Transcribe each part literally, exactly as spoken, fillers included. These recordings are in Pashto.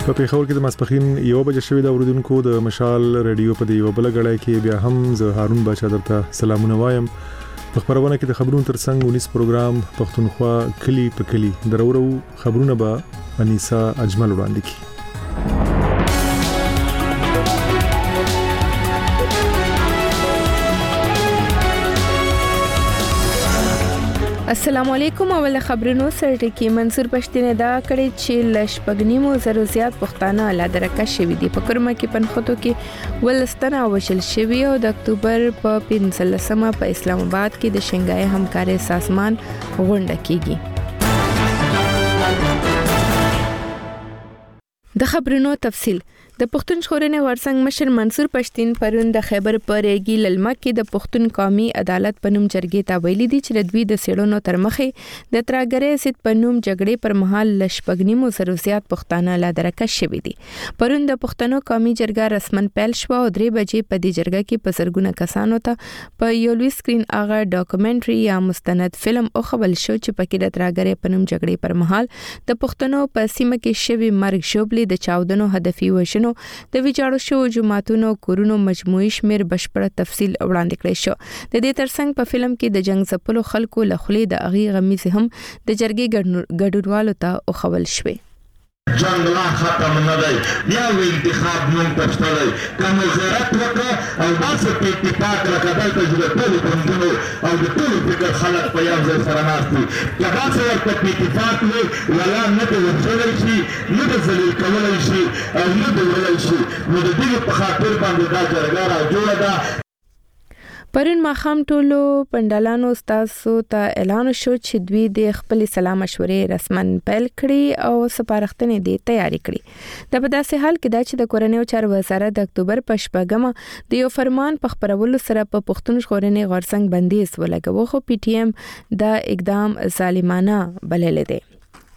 په پیښور کې د ماسپخین یو بجې شوې د اوریدونکو د مشال رادیو په دی یو بل غړای کې بیا هم زه هارون بچا درته سلامونه وایم. په خبرونه کې د خبرونو ترڅنګ ونیس پروګرام پښتونخوا کلی په کلی درورو خبرونه به انیسا اجمل وړاندې کی. السلام علیکم. اول خبرونو سره ټکی منصور پښتنه دا کړي چې لشپګنیمو زرو زیات پښتانه لا درکه شوی دي. په کرمه کې پنخوتو کې ولستنه وشل شوی او د اکتوبر په پنځلسمه په اسلام آباد کې د شنګای همکاري سازمان غونډه کیږي. د خبرونو تفصیل. د پښتون ژغورنې غورځنګ مشر منصور پښتين پرون د خیبر پرېګي للمه کې د پښتون قومي عدالت پنوم جرګې ته ویلي دي چې د دوی د سیړونو تر مخې د تراګرې سید پنوم جګړې پر مهال لشپګنیمو زرو زیات پښتانه لا درکه شوی دي. پرون د پښتنو قومي جرګه رسمن پیل شو او درې بجې په دې جرګه کې په زرګونه کسانو ته په یو لوی سکرین اغه ډاکومنټري یا مستند فلم او خبل شو چې پکې د تراګرې پنوم جګړې پر مهال د پښتنو په سیمه کې شوی مرګ شوبلې د چاودنو هدفي وشنو د ویجاړو شو جماعتونو کورونو مجموعي شمیر بشپړ تفصیل وړاندې کړی شو. د دې ترڅنګ په فلم کې د جنگ ځپلو خلکو لخلې د اغي غمیز هم د جرګې ګډوډوالو ته او خول شوې. جنگ لا ختم نه دی، بیا و انتخاب نوم پښتلی کوم غیرت وکړه او داسې په اتفاق راکړل چې د ټولو ګوندونو او د ټولو فکر خلک په یو ځای سره ناست دي. که داسې ورته په اتفاق وي ولا نه به ورسولی شي، نه به ذلیل کولی شي او نه به ویلی شي، نو د دغې په خاطر باندې دا جرګه راجوړه ده. پرون ماښام ټولو پندالانو استادو ته اعلان شو چې دوی د خپل سلام مشورې رسمن پیل کړي او سپارښتنې دې تیاری کړي. د په داسې حال کې دا چې د کورنیو چارو وزارت د اکتوبر په شپږمه د یو فرمان په خبرولو سره په پښتون ژغورنې غورځنګ بندیز ولګاوه، خو پی ټی ایم دا اقدام ظالمانه بللی دی.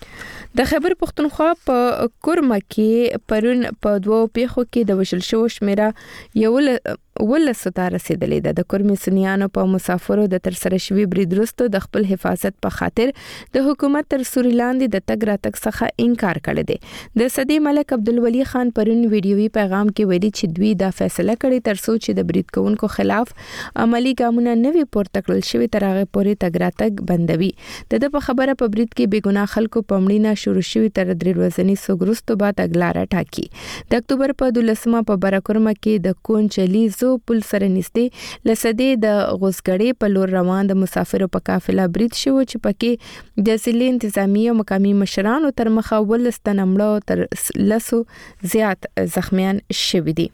د خیبر پښتونخوا په کرمه کې پرون په دوو پیښو کې د وشل شو شمیره یو ولس ته رسیدلې ده. د کرمي سنیانو په مسافرو د تر سره شوی برید وروسته د خپل حفاظت په خاطر د حکومت تر سوري لاندې د تګ راتګ څخه انکار کړی دی. د صدی ملک عبدالولي خان پرون ویډیوي پیغام کې ویلي چې دوی دا فیصله کړې تر څو چې د برید کوونکو خلاف عملی ګامونه نوي پورته کړل شوی تر هغه پورې تګ راتګ بندوي. د په خبره په برید کې بېګناه خلکو په مړینه شروع شوی تر درې ورځې سوګرستو بعد اګلاره ټاکی. د اکتوبر په دولسمه په برکرمه کې د کونچلی زو پل سره نږدې لسدې د غوسګړې په لور روان د مسافرو په قافله برید شو چې پکې د ضلع انتظامی او مقامی مشرانو تر مخه ولستن مړو تر لسو زیات زخمیان شوي دي.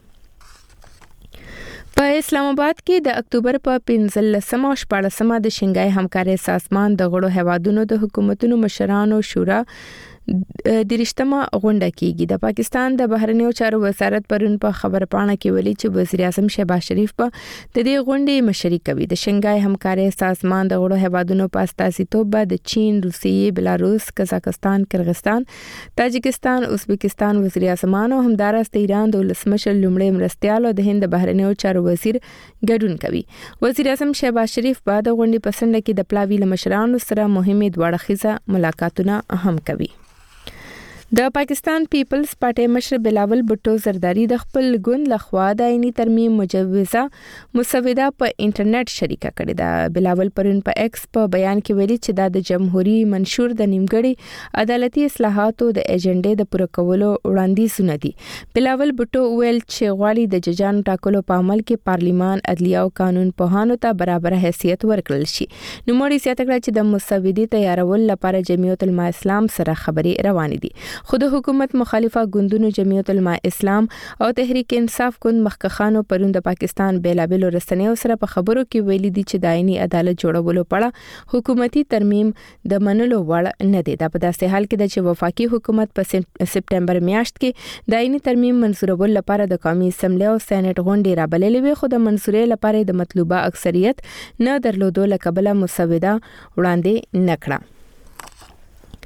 په اسلام آباد کې د اکتوبر په پنځلسمه او شپاړسمه د شنګای همکاري سازمان د غړو هیوادونو د حکومتونو مشرانو شورا د رښتما غونډه کیږي. د پاکستان د بهرنیو چارو وزارت پرون په خبر پاڼه کې ویلي چې وزیر اعظم شهباز شریف په د دې غونډې مشري کوي. د شنګای همکاري سازمان د غړو هیوادونو په استازیتوب د چین، روسیې، بلاروس، قزاقستان، کرغستان، تاجکستان، ازبکستان وزیر اعظمانو همدارس د ایران د ولسمشر لومړی مرستیال او د هند بهرنیو چارو وزیر ګډون کوي. وزیر اعظم شهباز شریف په د غونډې په څنډه کې د پلاوي مشرانو سره مهمه دواړه ملاقاتونه هم کوي. د پاکستان پیپلز پارټي مشر بلاول بټو زرداری د خپل ګوند لخوا د عیني ترمیم مجوزه مسوده په انټرنیټ شریکه کړې ده. بلاول پرون په ایکس په بیان کې ویلي چې دا د جمهوریت منشور د نیمګړي عدالتي اصلاحاتو د ایجنډې د پوره کولو وړاندیزونه دي. بلاول بټو ویل چې غواړي د ججانو ټاکلو په عمل کې پارلیمان، عدلیه او قانون پوهانو ته برابر حیثیت ورکړل شي. نو موري زیاته کړه چې د مسودې تیارول لپاره جمعیت العلماء اسلام سره خبرې روانې دي. خو د حکومت مخالفه ګوندونو جمعیت العلماء اسلام او تحریک انصاف ګوند مخکخانو پرون د پاکستان بیلابیلو رسنیو سره په خبرو کې ویلي دي چې د عیني عدالت جوړولو پړه حکومتي ترمیم د منلو وړ نه دی. دا په داسې حال کې ده چې وفاقي حکومت په سپټمبر میاشت کې د عیني ترمیم منظورول لپاره د قومي اسمبلی او سېنات غونډې رابللې وي، خو د منظورې لپاره د مطلوبه اکثریت نه درلودو له کبله مسوده وړاندې نکړه.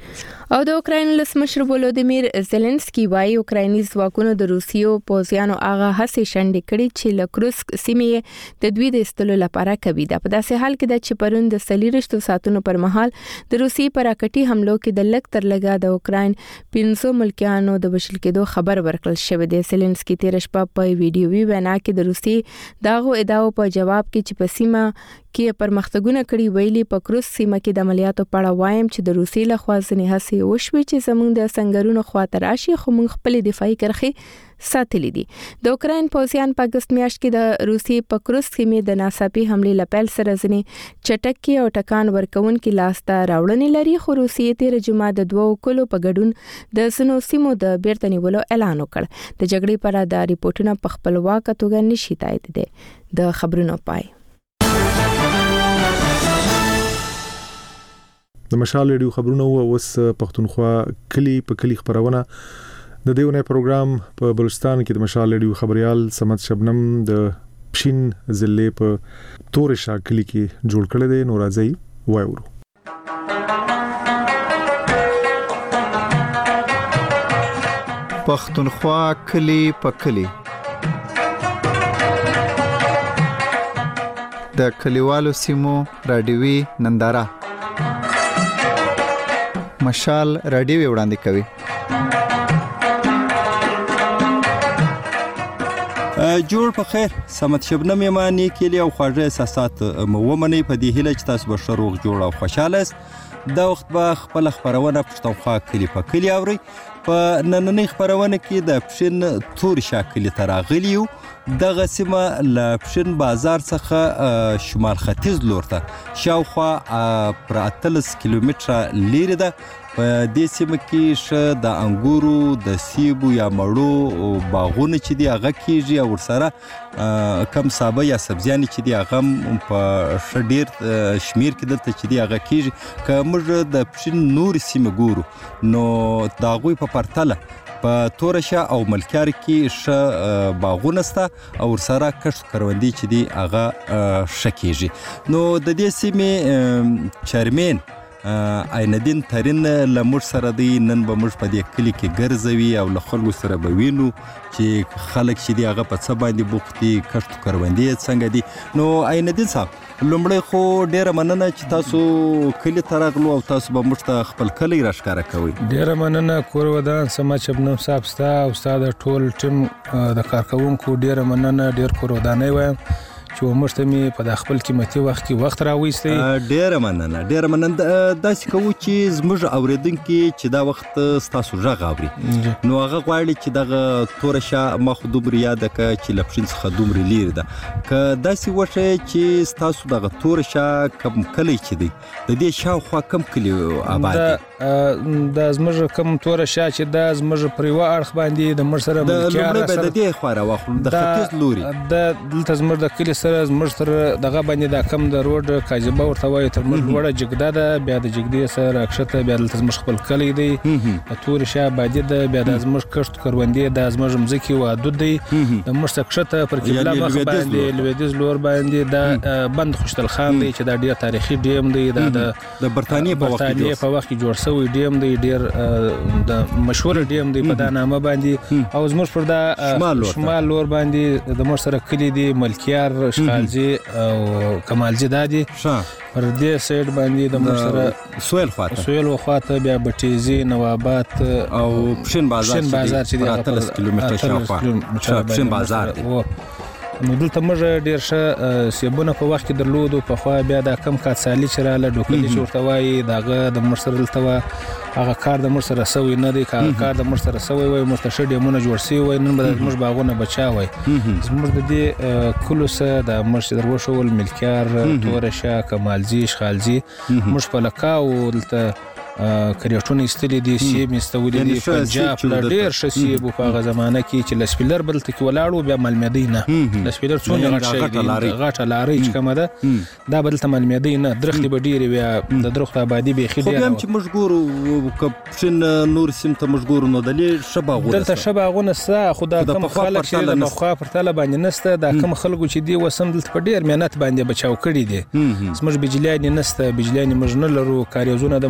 او د اوکراین ولسمشر ولودیمیر زيلنسکي وايي اوکرایني ځواکونو د روسیو پوځیانو هغه هڅې شنډې کړې چې لکروسک سیمې د دوی د استلو لپاره کوي دا په داسې حال کې د چپرون د سلیرشتو ساتونو پر مهال د روسي پر راکټي حملو کې د لک تر لګا د اوکراین پنځو ملکیانو د بشل کېدو خبر ورکړل شوی دی. زيلنسکي تیر شپه په ویډیوي وینا کې د روسي داغو ادعاو په جواب کې چې په سیمه کې پرمختګونه کړي ویلي په کروس سیمه کې د عملیاتو په اړه وایم چې د روسي له خوا ځنې هڅې وشوي چې زموږ د سنگرونو خواته راشي خو موږ خپل دفاعي کرښې ساتلې دي. د اوکراین پوځیان په اگست میاشت کې د روسي په کروس سیمه د ناڅاپي حمله لپاره سره ځنې چټکي او ټکان ورکون کې لاسته راوړنې لري خو روسي تیر جمعه د دوو کلو په ګډون د سنو سیمو د بیرته نیولو اعلان وکړ. د جګړې پر اړه د ریپورتونو په خپلواک توګه نشي تایید دي. د خبرونو پای د مشال ریډیو خبرونه اوس پښتونخوا کلی په کلی خبرونه د دیونه پروګرام په بلوچستان کې د مشال ریډیو خبريال سمت شبنم د پښین ضلع په تورشا کلی کې جوړ کړی دی. نو راځي وایورو پښتونخوا کلی په کلی د کلیوالو سیمو رادیوي ننداره مشال رادیو وړاندې کوي. جوړ په خیر سمت شبنم یمانی کلی او خواږه احساسات مومنې په دې هیله چې تاسو به شروع جوړ او خوشاله است. دا وخت به خپل خبرونه پښتونخوا کلی په کلی اوري. په نننۍ خبرونه کې د پښین تور شاکلی تراغلیو دغه سیمه ل پښین بازار څخه شمال ختیځ لور ته شاوخوا پر اتلس کیلومتره لري ده. په دې سیمه کې ش د انګورو د سیبو یا مړو باغونه چې دی هغه کیږي او ورسره کم سابه یا سبزیانې چې دی هغه په ش ډیر شمیر کې دلته چې دی هغه کیږي. که موږ د پښین نور سیمه ګورو نو دا غوي په پرتله په تورشا او ملکیار کې ش باغونه سته او ورسره کښت کروندې چې دی هغه شکیږي. نو د دې سیمه چرمن عینالدین ترین لمر سره دی نن به موږ په دې کلی کې ګرځوي او له خلکو سره به وینو چې خلک چې دی هغه په څه باندې بوختي کښت کروندې څنګه دي. نو عینالدین صاحب لومړی خو ډیره مننه چې تاسو کلی ته راغلو او تاسو به موږ ته خپل کلی راښکاره کوئ. ډیره مننه کور ودان سمت شبنم صاحب ستا او ستا د ټول ټیم د کارکونکو ډیره مننه. ډیر کور ودانۍ وایم چې موږ ته می په خپل قیمتي وخت کې وخت راوېستي. ډیره مننه ډیره مننه. داسې کوو چې زموږ اوریدونکو چې دا وخت تاسو ژغ اوري نو هغه غواړي چې دغه تورشا مخ دومره یاد ک چې لپشین څخه دومره لري ده. که داسې وشه چې تاسو دغه تورشا کم کلی چې دی د دې شاوخوا کم کلی آباد دي د زموږ کم تورشا چې د زموږ پریوا اړخ باندې د مر سره ملکیار سره د دې خو راوخل د ختیځ لوري د دلته زموږ د کلی سره زموږ تر دغه باندې د کم د روډ کاجبه ورته وایي تر موږ وړه جګدا ده بیا د جګدې سره راکښته بیا دلته زموږ خپل کلی دی د تورشا باندې د بیا د زموږ کښت کروندې د زموږ مځکي و حدود دی د موږ څخه پر قبله مخ باندې لویدیز لور باندې د بند خوشتل خان دی چې د ډیر تاریخي ډیم دی د د برتانیې په وخت کې په وخت کې جوړ شوی ډیم دی ډیر د مشهور ډیم دی په دا نامه باندې او زموږ پر د شمال لور باندې د موږ سره کلی دی ملکیار خالجی او کمالجی دادی پر دې سایډ باندې د موږ سره سویل خواته سویل خواته بیا بټیزي نوابات او پښین بازار چې د اتلس کیلومتره شاوخوا پښین بازار دی. نو دلته موږ ډیر ښه سیبونه په وخت کې درلودو په خوا بیا د کم کاتسالي چې رااله ډوکلي چې ورته وایي دغه د موږ سره دلته هغه کار د موږ سره سوی نه دی کار د موږ سره سوی وای موږ ته ښه ډیمونه جوړ سوي وای نن به موږ باغونه بچا وای زموږ د دې کلو سره د موږ دروښول ملکیار تورشا کمالجی شخالجی موږ په لکاو دلته کریټونه استلې دي سیب مستولې دي پنجاب لا ډیر شسیب په هغه زمانه کې چې لسپیلر بل تک ولاړو بیا ملمدینه لسپیلر څونه غټ شي غټه لاري چې کومه ده دا بل ته ملمدینه درختي به ډیر بیا د درخت آبادی به خې ډیر خو هم چې مشګورو کپشن نور سیم ته مشګورو نو د لې شباغونه دلته شباغونه سا خدا کوم خلک چې د مخه پر تله باندې نسته دا کوم خلکو چې دی وسم دلته په ډیر مهنت باندې بچاو کړی دي سمج بجلیان نسته بجلیان مجنه لرو کاریزونه د مرسه ډیر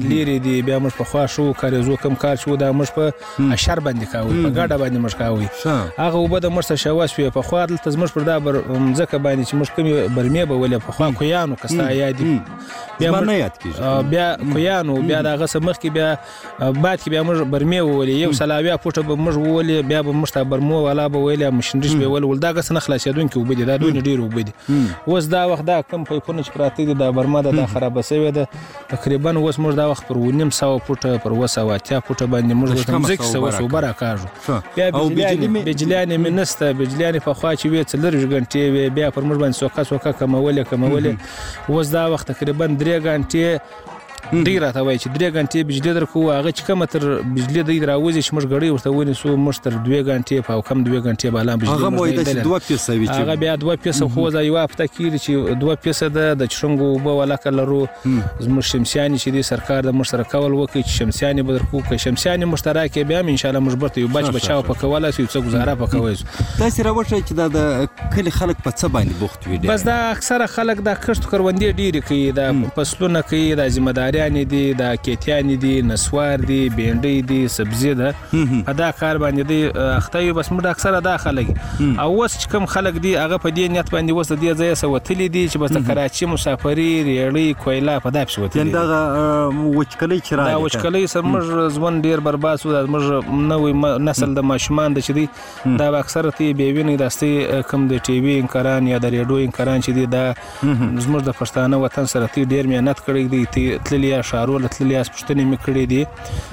لري دي بیا موږ په خوا شو کاریزو کم کار شو دا موږ په اشر باندې کاوه په ګاډه باندې موږ کاوه هغه وبد مرسته شواس په خوا دلته موږ پر دا ځکه باندې چې موږ کوم برمه به ولې په خوا کویانو کستا یادي بیا نه یاد کیږي بیا کویانو بیا دا غسه مخ کې بیا بعد کې بیا موږ برمه ولې یو سلاویا پټه به موږ ولې بیا به موږ ته برمو ولا به ولې مشندش به ول ول دا غسه نه خلاصیدون کې وبدي دا دوی ډیر وبدي اوس دا وخت دا کم په پونه چې پراته دي دا برمه دا خراب شوی ده تقریبا اوس موږ دا وخت پر ونیم سو پټه پر وسه واتیا پټه باندې موږ د مزیک سو سو برا کاجو بیا بجلیانې بجلیانې منسته بجلیانې په خوا چې وې څلور غنټې وې بیا پر موږ باندې سوکا سوکا کمولې کمولې اوس دا وخت تقریبا درې غنټې ډیر راته وای چې درې غنټې بجلی درکو هغه چې کوم تر بجلی دی راوځي چې موږ غړي ورته ونی سو موږ تر دوه غنټې په کم دوه غنټې بالا بجلی هغه مو د دوه پیسه وی چې هغه بیا دوه پیسه خو ځای یو هفته کې چې دوه پیسه د چرنګو به ولا کلرو زموږ شمسیانی چې دی سرکار د مشترک کول وکي چې شمسیانی به درکو کې شمسیانی مشترک بیا ان شاء الله موږ برته یو بچ بچاو په کوله سو څه گزاره پکوي تاسو راوښه چې د کلی خلک په څه باندې بوخت وي بس دا اکثره خلک دا کښت کروندې ډیری کوي دا فصلونه کوي دا ذمہ داریان دي دا کېتیان دي نسوار دي بینډي دي سبزی ده ادا کار باندې دي اختیو بس موږ اکثره دا خلک او اوس چې کوم خلک دي هغه په دې نیت باندې وسه دي ځای سوتلی دي چې بس کراچي مسافری ریړی کویلا په داپ شوتلی دا وچکلی چرای دا وچکلی سم موږ ځوان ډیر برباد شو موږ نوې نسل د ماشومان د چې دي دا اکثره تی بیوینې داستي کم د ټي وي انکاران یا د ریډیو انکاران چې دي دا زموږ د پښتانه وطن سره تی ډیر مهنت کړی دي تللی شارول تللی اس پښتنې مکړې دي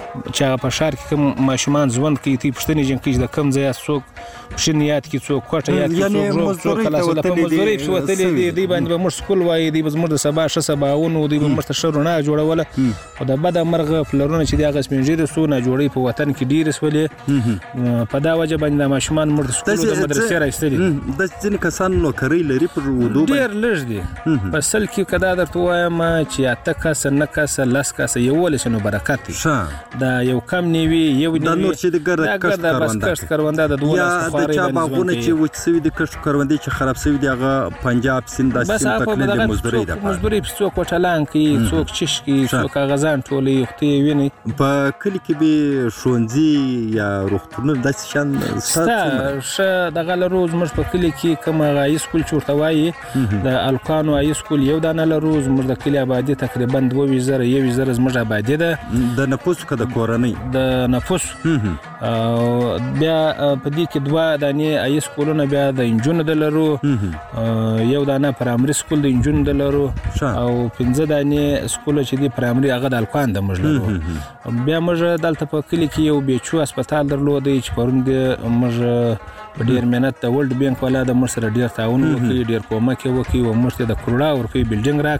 چې په شهر کې کوم ماشومان ژوند کوي تی پښتنې جن کې د کم ځای څوک شنیات کې څوک کوټه یاد کې څوک څوک خلاص د مزدوري په وتلې دي دی باندې موږ سکول وای دی موږ د سبا ش سباونو دی موږ ته شرونه جوړوله او د بد مرغه فلرونه چې د غس منجيره سو نه جوړي په وطن کې ډیر سولې په دا وجه باندې ماشومان موږ د سکول د مدرسې راځي د ځین کسان نو کوي لري پر ودو ډیر لږ دي په سل کې کدا درته وایم چې اته کس نه کس لاس کس یو ول شنو برکت دا یو کم نیوي یو د نور چې د ګرد کښت کارونده د دوه د چا باغونه چې وچسوي د کښت کاروندې چې خراب شوی دی هغه پنجاب سند د سیم تکلیف د مزدوري ده مزدوري په څوک وټلان کې څوک چش کې څوک غزان ټولې یختي ویني په کلی کې به شونځي یا روغتون د شان ستا د غل روز مر په کلی کې کوم غای سکول چورته وایي د الکانو ای سکول یو دانه ل روز مر د کلی آبادی تقریبا دوه وزره یو وزره زموږ آبادی ده د نفوس کده کورنۍ د نفوس بیا په دې کې دوه دانې ای سکولونه بیا د انجونو د لرو یو دانه پرایمري سکول د انجونو د لرو او پنځه دانې سکول چې دی پرایمري هغه د الکان د موږ لرو بیا موږ دلته په کلی کې یو بیچو هسپتال درلودي چې پرون د موږ ډیر مهنت د ورلد بانک والا د موږ سره ډیر تعاون وکړي ډیر کومک وکړي او موږ ته د کروڑا ورکوي بلډینګ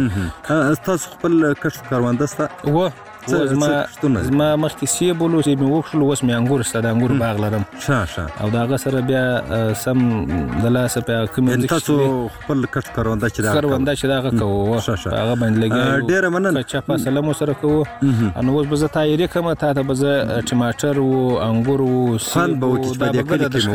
راکړي تاسو خپل کښت کارونده ستا و زما زما مخکې سی بولو چې مې وښلو اوس مې انګور سره د انګور باغ لرم ښه ښه او دا هغه سره بیا سم د لاسه په کوم تاسو خپل کښت کارونده چې دا کارونده چې دا هغه کوو هغه باندې لګي ډیر مننه چې په سلام سره کوو نو اوس به زه تایری کوم ته ته به زه ټماټر او انګور او خان به وکړي په دې کلی کې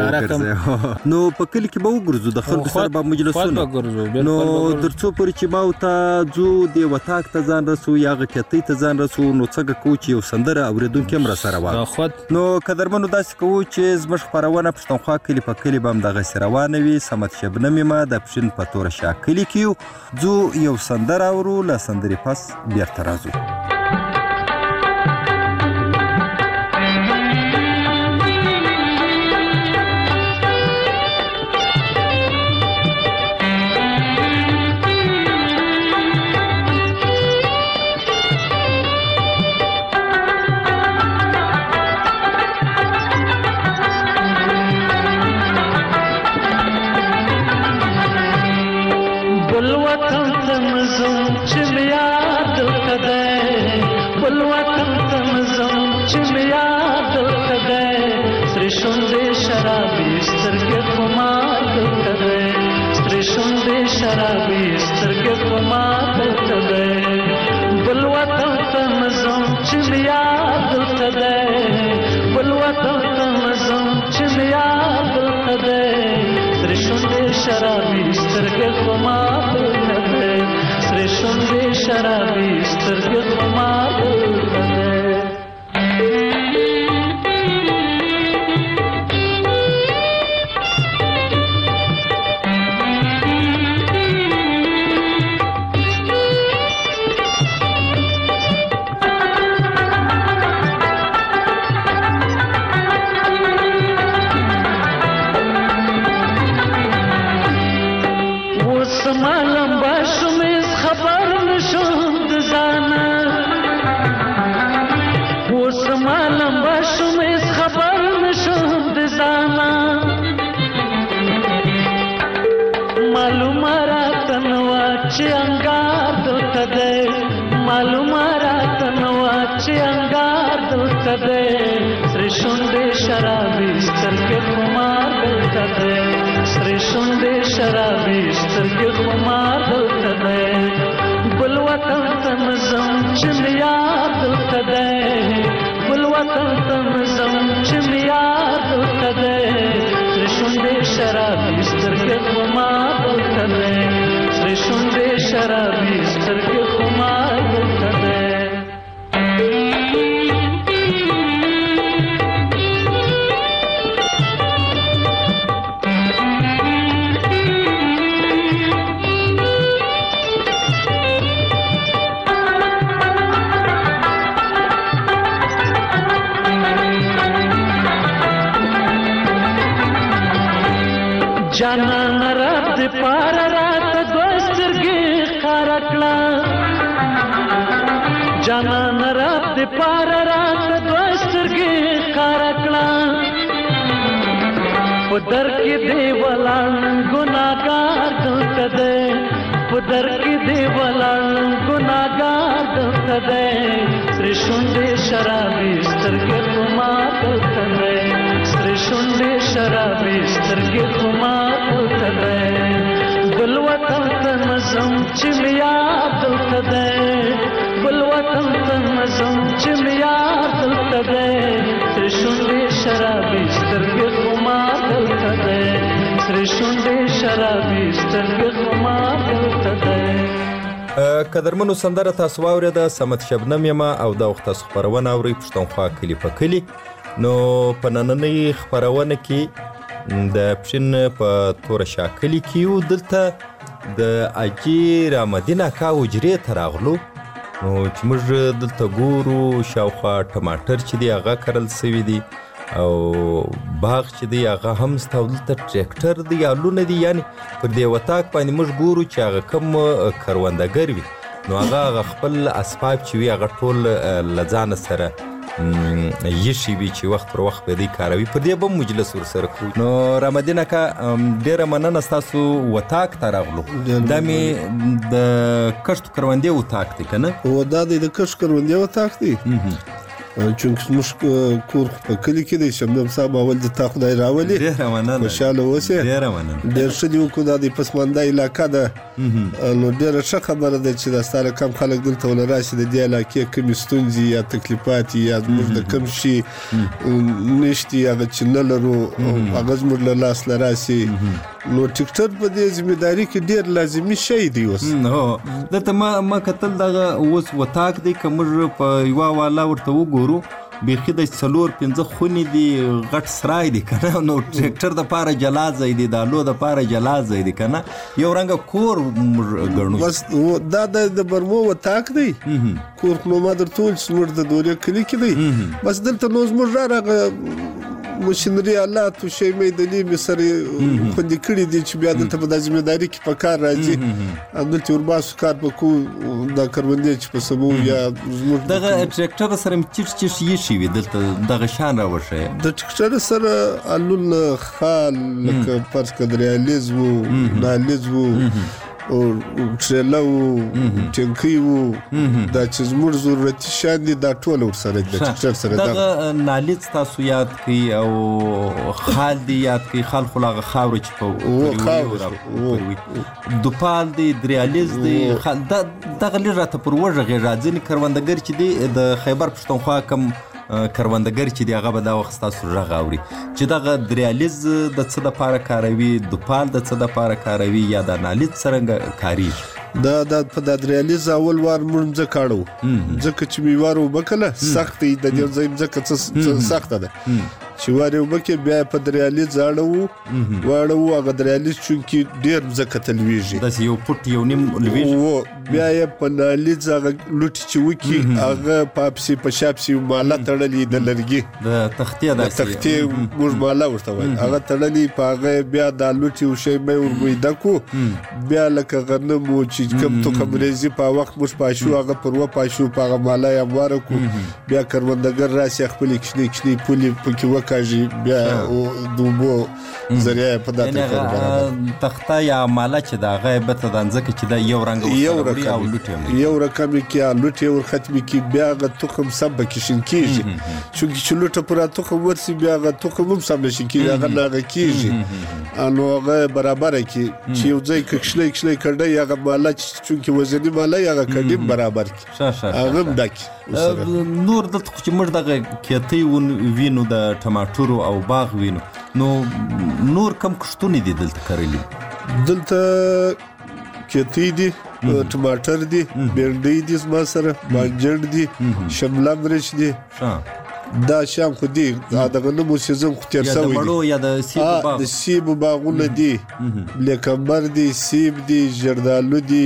مو نو په کلی کې به وګرځو د خلکو سره به مجلسونه نو درڅو پر چې ما او ته جو دی وتاک ته ځان رسو یا غکتی ته ځان رسو نو څنګه کوو چې یو سندره اوریدونکو هم را سره وای نو قدرمنو داسې کوو چې زموږ خپرونه پښتونخوا کلی په کلی به هم دغسې روانه وي سمت شبنمې ما د پښین په توره شا کلي کې ځو یو سندره اورو له سندرې پس بیرته راځو شرابي سترګې خو ما ته نه ده سره شونډې شرابي سترګې خمار دلته دی سری شونډې شرابي سترګې خمار دلته دی سری شونډې شرابي سترګې خمار دلته دی بل وطن ته مزم چې مې یاد دلته دی بل وطن ته مزم چې مې یاد دلته دی سری شونډې شرابي سترګې خمار دلته دی سری شونډې شرابي سترګې خمار دلته دی جانان رب دې پار راته دوه سترګې ښکاره کړه جانان رب دې پار راته دوه سترګې ښکاره کړه په در کې دې ولاړ ګناهګار دلته دی په در کې دې ولاړ ګناهګار دلته دی سرې شونډې شرابي سترګې خمار دلته دی سرې شونډې شرابي سترګې خمار دلته دی بل وطن ته مزم چې مې یاد دلته دی بل وطن ته مزم چې مې یاد دلته دی سرې شونډې شرابي سترګې خمار دلته دی سرې شونډې شرابي سترګې خمار دلته دی قدرمنو سندره تاسو واورېده صمد شبنم یمه او دا وخت تاسو خپرونه اورئ پښتونخوا کلي په کلي نو په نننۍ خپرونه کې د پښین په توره شا کلي کې یو دلته د حاجي رحمدین اکا حجرې ته راغلو نو چې موږ دلته ګورو شاوخوا ټماټر چې دی هغه کرل سوي دي او باغ چې دی هغه هم ستا دلته ټریکټر دی یا لونه دي یعنې پر دې وطاق باندې موږ ګورو چې هغه کوم کروندګر وي نو هغه هغه خپل اسباب چې وي هغه ټول له ځانه سره یشي وي چې وخت پر وخت به دی کاروي پر دې به مجلس ورسره کوو نو رحمدین اکا ډېره مننه ستاسو وطاق ته راغلو دا مې د کښت کروندې وطاق دی که نه او دا دی د کښت کروندې وطاق دی چونکه موږ کور په کلي کې دی شبنم صاحب اول د تا خدای راولي ډېره مننه خوشحاله اوسې ډېره مننه ډېر ښه دي وکړو دا د پسمانده علاقه ده نو ډېره ښه خبره ده چې دا ستا کم خلک دلته ونه راشي د دې علاقې کمې ستونزې یا تکلیفات یا زموږ د کم شي نشتي هغه چې نه لرو هغه زموږ له لاس نه راشي نو ټیکټر په دې ذمهداري کې ډېر لازمي شی دی اوس هو دلته ما کتل دغه اوس وطاق دی که موږ په یوه واله ورته وګورو بیخي د څلور پنځه خونې دي غټ سرای دی که نه نو ټریکټر دپاره جلا ځای دی د الو دپاره جلا ځای دی که نه یو رنګه کور موږ ګڼو بس دا د برمو وطاق دی کور نو ما درته وویل چې زموږ د دورې کلي کې دی بس دلته نو زموږ راغه مشینري آلات او شی میداني مې سره خوندي کړي دي چې بیا دلته په د ذمهداري کې په کار راځي دلته ورباسو کار به کوو دا کروندې چې په سمو یا زموږ دغه ټریکټر سره مې چټ چټ یشي وي دلته دغه شان راوښیه د ټریکټر سره الونه خال لکه فرض کړه دریالیز وو نالیز وو او ټریلا وو ټینکي وو دا چې زموږ ضرورتي شیان دي دا ټول ورسره د ټریکټر سره دغه نالیز تاسو یاد کړئ او خال دی یاد کړئ خال خو هغه خاوره چې په دوپال دی دریالیز دی دغه لږ راته پر وږه غېږه ځینې کروندګر چې دی د خیبر پښتونخوا کم کروندګر چې دی هغه به دا وخت ستاسو غږ اوري چې دغه دریالیز د څه دپاره کاروي دوپال د څه دپاره کاروي یا د نالیز څرنګه کاریږي دا د په د ریالیز اول وار مونږ کاړو ځکه چې میوارو وبکله سخت دی د دې ځای ځکه څه سخت ده چې واره وبکه بیا په ریالیز اړو واړو هغه ریالیز چې ډیر ځکه تلويږي د یو پټ یو نیم لويږي او بیا یې په ریالیز هغه لوټ چې وکی هغه پاپسي په شاپسي مالا تړلې د لرګي د تختې د تختې مور مالا ورته وای هغه تړلې په هغه بیا د لوټ یو شی مې ورګوي دکو بیا لکه غنم چې کوم تو کومریزي په وخت مش پاشو هغه پر و پاشو په هغه مالا یې وارکو بیا کروندګر راسي خپل کښنی کښنی پولي پکې وکاږي بیا دوبو ذریعہ په داته کړو تخته یا مالا چې دا غیبت د انځکه چې دا یو رنګ یو رقم یو رقم کې لوټ یو ختمي کې بیا غ تخم سب کې شین کیږي چې لوټ پر تخم ورسي بیا غ تخم هم سب شي کې هغه نه کیږي انو هغه برابر کې چې یو ځای کې کښلې کښلې کړه یا مالا چې وزنی مالا یا کډیم برابر کې هغه دک نور د چې موږ دغه کېتی وینو د ټماټرو او باغ وینو نو نور کم کښتونه دي دلته کړلې دلته کېتی دي ټماټر دي بینډي دي زما سره بانجڼ دي شمله مرچ دي دا شام خو دي دغه نمو سیزن خو تیر سوی دي یا د سیب باغ د سیب باغونه دي لیکمبر دي سیب دي جردالو دي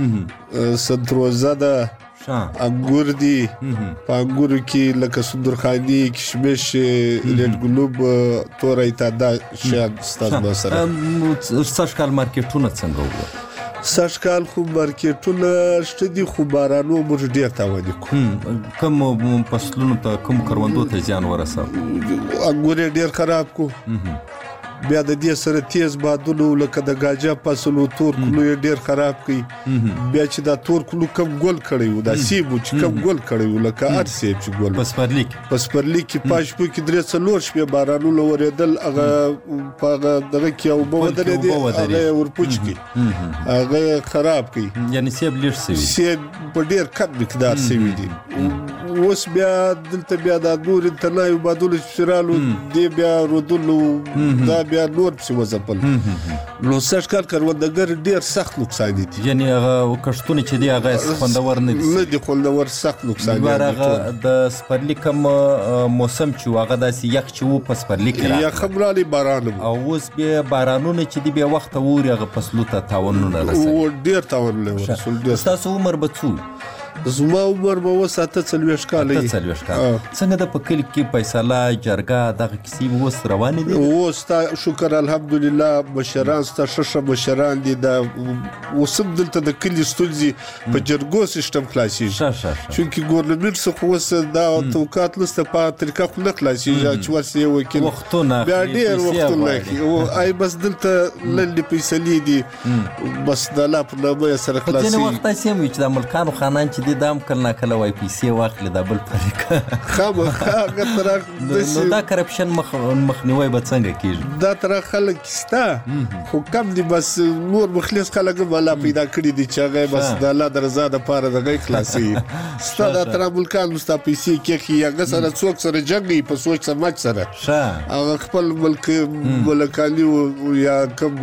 سنتروزه ده انګور دي په انګورو کې لکه سندرخاني کشمش ریډ ګلوب تورې تا دا شان ستاسو ما سره سږکال مارکیټونه څنګه وو سږکال خو مارکیټونه شته دي خو بارانو موږ ډیر تاوان کوو کوم فصلونو ته کوم کروندو ته زیان ورساو انګور ډیر خراب کو بیا د دې سره تیز بادونو لکه د گاجا فصل او تور کلو ډیر خراب کړي بیا چې دا تور کلو کم ګول کړي و دا سیب چې کم ګول کړي و لکه ار سیب چې ګول پسپرلیک پسپرلیک کې پاش په کې درې څلور شپې بارانو لورېدل هغه په دغه کې او په ودرې دي هغه ورپوچ کې هغه خراب کړي یعنی سیب لیر سوي سیب په ډیر کم مقدار سوي دي اوس بیا دلته بیا د نور انتنایو بادول شرالو دی بیا رودلو دا بیا نور څه وځپل نو سږکال کروندګر ډیر سخت نقصان دي یعنی هغه کښتونه چې دی هغه خوندور نه دي نه دي خوندور سخت نقصان دي هغه د سپرلیک کوم موسم چې هغه داسې یخ چې وو په سپرلیک را یا خبرالي باران او اوس بیا بارانونه چې دی بیا وخت ووري هغه فصلو ته تاوانونه رسوي او ډیر تاوان لري تاسو عمر بڅو زما عمر به وساته څلوېښت کاله یې څلوېښت کاله څنګه د په کلي کې فیصله جرګه دغه کیسې اوس روانې دي اوس تا شکر الحمدلله مشران ستا ښه ښه مشران دي دا اوس هم دلته د کلي ستونزې په جرګو سیسټم خلاصېږي چونکې ګورنمنټ څخه اوس دا توقعات لسته په طریقه خو نه خلاصېږي چې ورسې یو وکیل وختونه بیا ډېر وختونه اخلي ای بس دلته لنډې فیصلې دي بس د الله په نامه یې سره خلاصېږي په ځینې وخت داسې هم وي چې د ملکانو خانان چې دي دا هم کله ناکله وایي پیسې واخلي دا بل طریقه خامخا هغه طرح نو دا کرپشن مخنیوی به څنګه کېږي دا طرح خلک شته خو کم دي بس نور مخلص خلک هم الله پیدا کړي دي چې هغه بس د الله د رضا دپاره دغه خلاصوي ستا دا طرح ملکان ستا پیسې کېښي هغه سره څوک سره جنګ وي په سوچ سمج سره هغه خپل ملک ملکاني یا کوم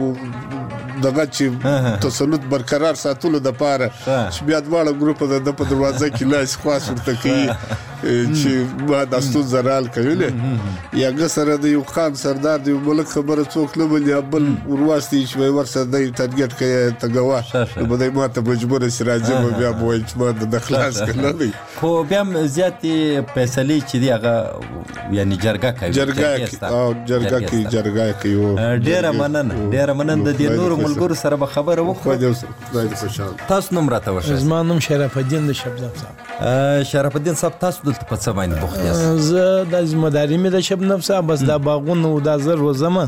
دغه چې تسلط برقرار ساتلو دپاره چې بیا دواړه ګروپه د په دروازه کې لاس خواص ورته کوي چې ما دا ستونزه رال کوي یا هغه سره د یو خان سردار د یو ملک خبره څوک نه مني بل ورواستي چې ورسره دی تارګټ کوي ته ګواه نو به دی ما ته مجبوره شي راځي به بیا به وایي چې ما د خلاص کړه دی خو بیا هم زیاتې فیصلې چې دي هغه یعنی جرګه کوي جرګه او جرګه کوي جرګه کوي ډېره مننه ډېره مننه د دې نورو ملګرو سره به خبره وکړو تاسو نوم راته وښایاست زما نوم شرف الدین د شبنم صاحب شرف الدین صاحب تاسو دلته په څه باندې بوخت یاست زه د ذمہداري مې د شبنم صاحب بس دا باغونه دا زر روزمه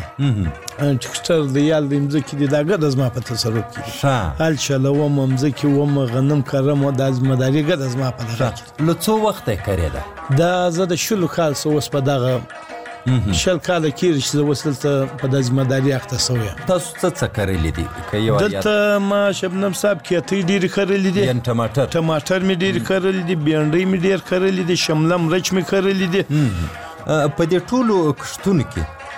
چې د یال د مځکې د داګه د زما په تصرف کې حال چلوم مځکې وم غنم کرم او د ذمہداري ګد زما په دغه له څو وخت یې کړی ده دا زه د شلو کال سو اوس په دغه شل کاله کېږي چې زه اوس دلته په د ذمہداري اخته سوی یم تاسو څه څه کرلی دي دلته ما شبنم صاحب کېتۍ ډېرې کرلي دي یعنې ټماټر ټماټر مې ډېرې کرلي دي بینډۍ مې ډېر کرلي دي شمله مرچ مې کرلي دي په دې ټولو کښتونو کې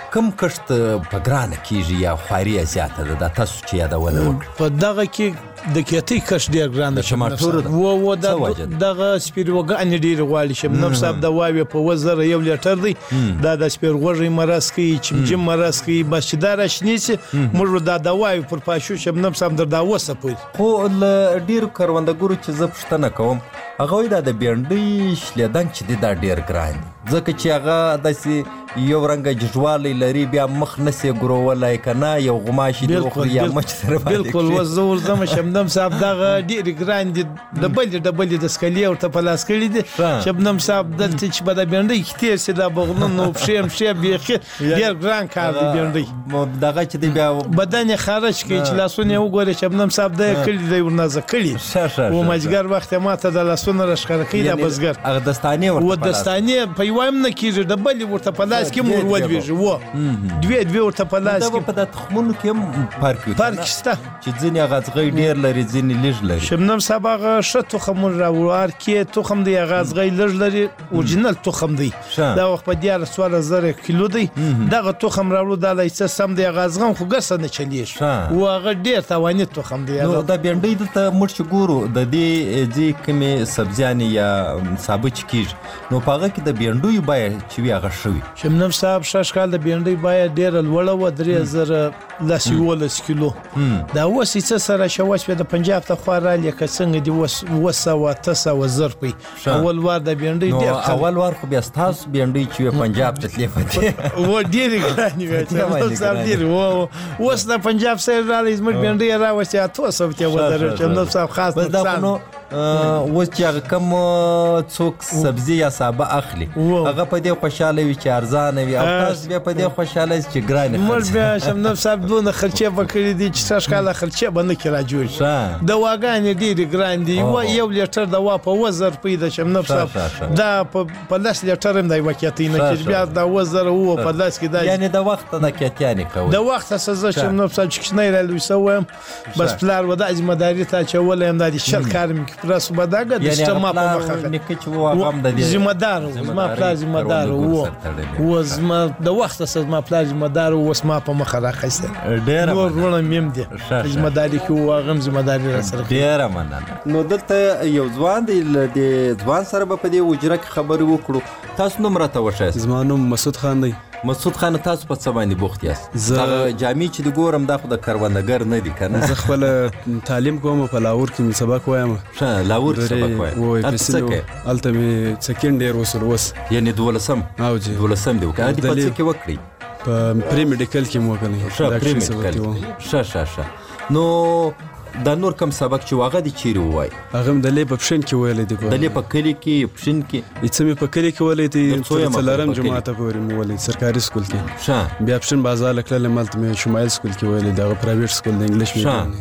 کم کښت په ګرانه کیږي یا خواري زیاته ده دا تاسو چې یادونه وکړه په دغه کې د کېتی کښت ډېر ګران د ټماټرو ده و و دغه سپیروګانې ډېرې غواړي شبنم صاحب د واوې په اووه زره یو لیټر دی دا د سپیرغوږی مرض کوي چمچم مرض کوي بس چې دا راشنی سي موږ دا د واوې پر پاشو شبنم صاحب در دا وسه پوي خو له ډېرو کروندګرو چې زه پوښتنه کوم هغه وایي دا د بېنډۍ شلیدن چې دی دا ډېر ګران دی ځکه چې هغه داسې یو رنګه جژوالی لري بیا مخ نسي ګروولی که نه یو غوماشي دې وخوري یا مچ سره باندې بالکل اوس زه ورځم شبنم صاحب دغه ډېرې ګران دي ډبلې ډبلې د سکلې ورته په لاس کړي دي شبنم صاحب دلته چې به د بېنډۍ کې تېر سي دا بغلونه پښې مښې بیخي ډېر ګران کار دی بېنډۍ دغه چې دی بیا بدن یې خارج کوي چې لاسونه یې وګورې شبنم صاحب دا یې کړي دی ورنازه کړي و مازدیګر وخت یې ماته د لاسونه راښکاره کوي دا بزګر هغه دستانې ورته و دستانې په یوه هم نه کېږي ډبلې ورته په لاس کې مور ولوېږي و دوی دوی ورته په لاس کې په د تخمونو کې هم فرق وي فرق شته چې ځینې هغه ځغی ډېر لري ځینې لږ لري شبنم صاحب هغه ښه تخمونه راوړ کې تخم دی هغه ځغی لږ لري اورجینل تخم دی دا وخت په دیارلس څوارلس زره کیلو دی دغه تخم راوړو دا لایسه سم دی هغه ځغم خو ګرسه نه چلیږي و هغه ډېر تاواني تخم دی نو دا بېنډۍ دلته موږ چې ګورو د دې ځې کومې سبزیانې یا سابه چې کېږي نو په هغه کې د بېنډیو بیه چې وي هغه ښه وي شبنم صاحب شش کال د بېنډۍ بیه ډېره لوړه وه درې زره لس یولس کیلو دا اوس یې څه سره شوه چې د پنجاب ته خوا رالې که څنګه دي اوس اوه سوه اته سوه زر پی اول وار د بېنډۍ ډېر اول وار خو بیا ستاسو بېنډۍ چې وې پنجاب ته تلې پتې و ډېرې ګرانې وې شبنم صاحب ډېرې اوس د پنجاب سایډ رالی زموږ بېنډۍ یې راوستې اتو سوو ته یې ودرېد شبنم صاحب خاص نقصان اوس چې هغه کوم څوک سبزي یا سابه اخلي هغه په دې خوشحاله وي چې ارزانه وي او تاسو بیا په دې خوشحاله یاست چې ګرانې موږ بیا شبنم صاحب دونه خرچې به کړي دي چې شش کاله خرچې به نه کړي را جوړ دواګانې ډېرې ګران دي یو لیټر دوا په اووه زره روپۍ ده شبنم صاحب دا په لس لیټر هم دا یوه کیتۍ نه کېږي بیا د اووه زره اووه په لاس کې دا یعنې د وخته دا کیتیانې کوئ د وخته څه زه شبنم صاحب چې کوچنی رالوی سوی یم بس پلار و دا ذمهداري ته اچولی یم دا د شل کار مې کې پوره سو به دا ګه د شته ما په مخه ذمهدار و زما پلار ذمهدار و و زما د وخته څه زما پلار ذمهدار و اوس ما په مخه راخیستی نور وروڼه مې هم دي په ذمهداري کې و هغه هم ذمهداري راسره کوي ډېره مننه نو دلته یو ځوان دی له دې ځوان سره به په دې اجره کې خبرې وکړو تاسو نوم راته وښایاست زما نوم مسعود خان دی مسعود خان تاسو په څه باندې بوخت یاست هغه جامې چې د ګورم دا خو د کروندګر نه دي که نه زه خپله تعلیم کوم په لاهور کې مې سبق وایم ښه لاهور کې سبق وایم هلته څه کوې هلته مې سیکنډ ایئر وصل اوس یعنې دولسم او جی دولسم دی وکړه په څه کې وکړئ په پری میډیکل کې مو وکړی ښه پری میډیکل ښه ښه ښه نو دا نور کم سبق چې هغه دې چیرې ووایي هغه هم د لې په پښین کې ویلی دی د لې په کلي کې پښین کې څه مې په کلي کې ویلی دی تر څلورم جماعته پورې مې ویلی سرکاري سکول کې ښه بیا پښین بازار له کړلم هلته مې شمایل سکول کې ویلی دی هغه پرایویټ سکول د انګلیش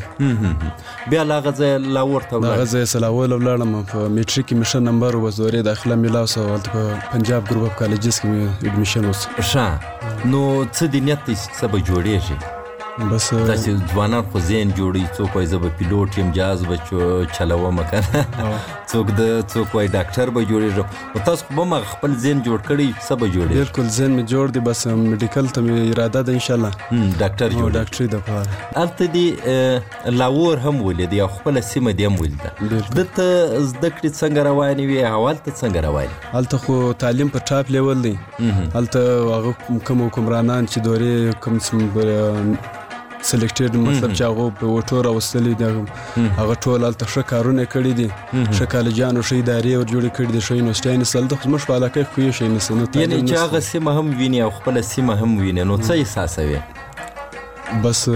مې بیا له هغه ځایه لاهور ته له هغه ځایه سلاول ولاړم په میټریک کې مې ښه نمبر و بس دورې داخله مې لاو سو هلته په پنجاب ګروپ اف کالجز کې مې اډمیشن وسو ښه نو څه دې نیت دی څه به جوړېږي بس داسې ځوانان خو ذهن جوړوي څوک وایي زه به پیلوټ یم جهاز به چلوم که نه څوک د څوک وایي ډاکټر به جوړېږم نو تاسو خو به هم هغه خپل ذهن جوړ کړی څه به جوړېږي بلکل ذهن مې جوړ دی بس میډیکل ته مې اراده ده انشاءالله ډاکټر جوړ ډاکټري دپاره هلته دې لاهور هم ولید یا خپله سیمه دې هم ولیده دلته زده کړې څنګه روانې وي او هلته څنګه روانې هلته خو تعلیم په ټاپ لیول دی هلته هغه کوم حکمرانان چې دورې کوم سلیکټډ مطلب چې هغه په وټو راوستلي دي هغه ټول هلته ښه کارونه کړي دي ښه کالجانو ښه ادارې ور جوړې کړي دي ښه یونیورسټیانې سل دلته زموږ په علاقه کې خو یې شی نشته یعنې چې هغه سیمه هم ویني او خپله سیمه هم ویني نو څه احساسوي بس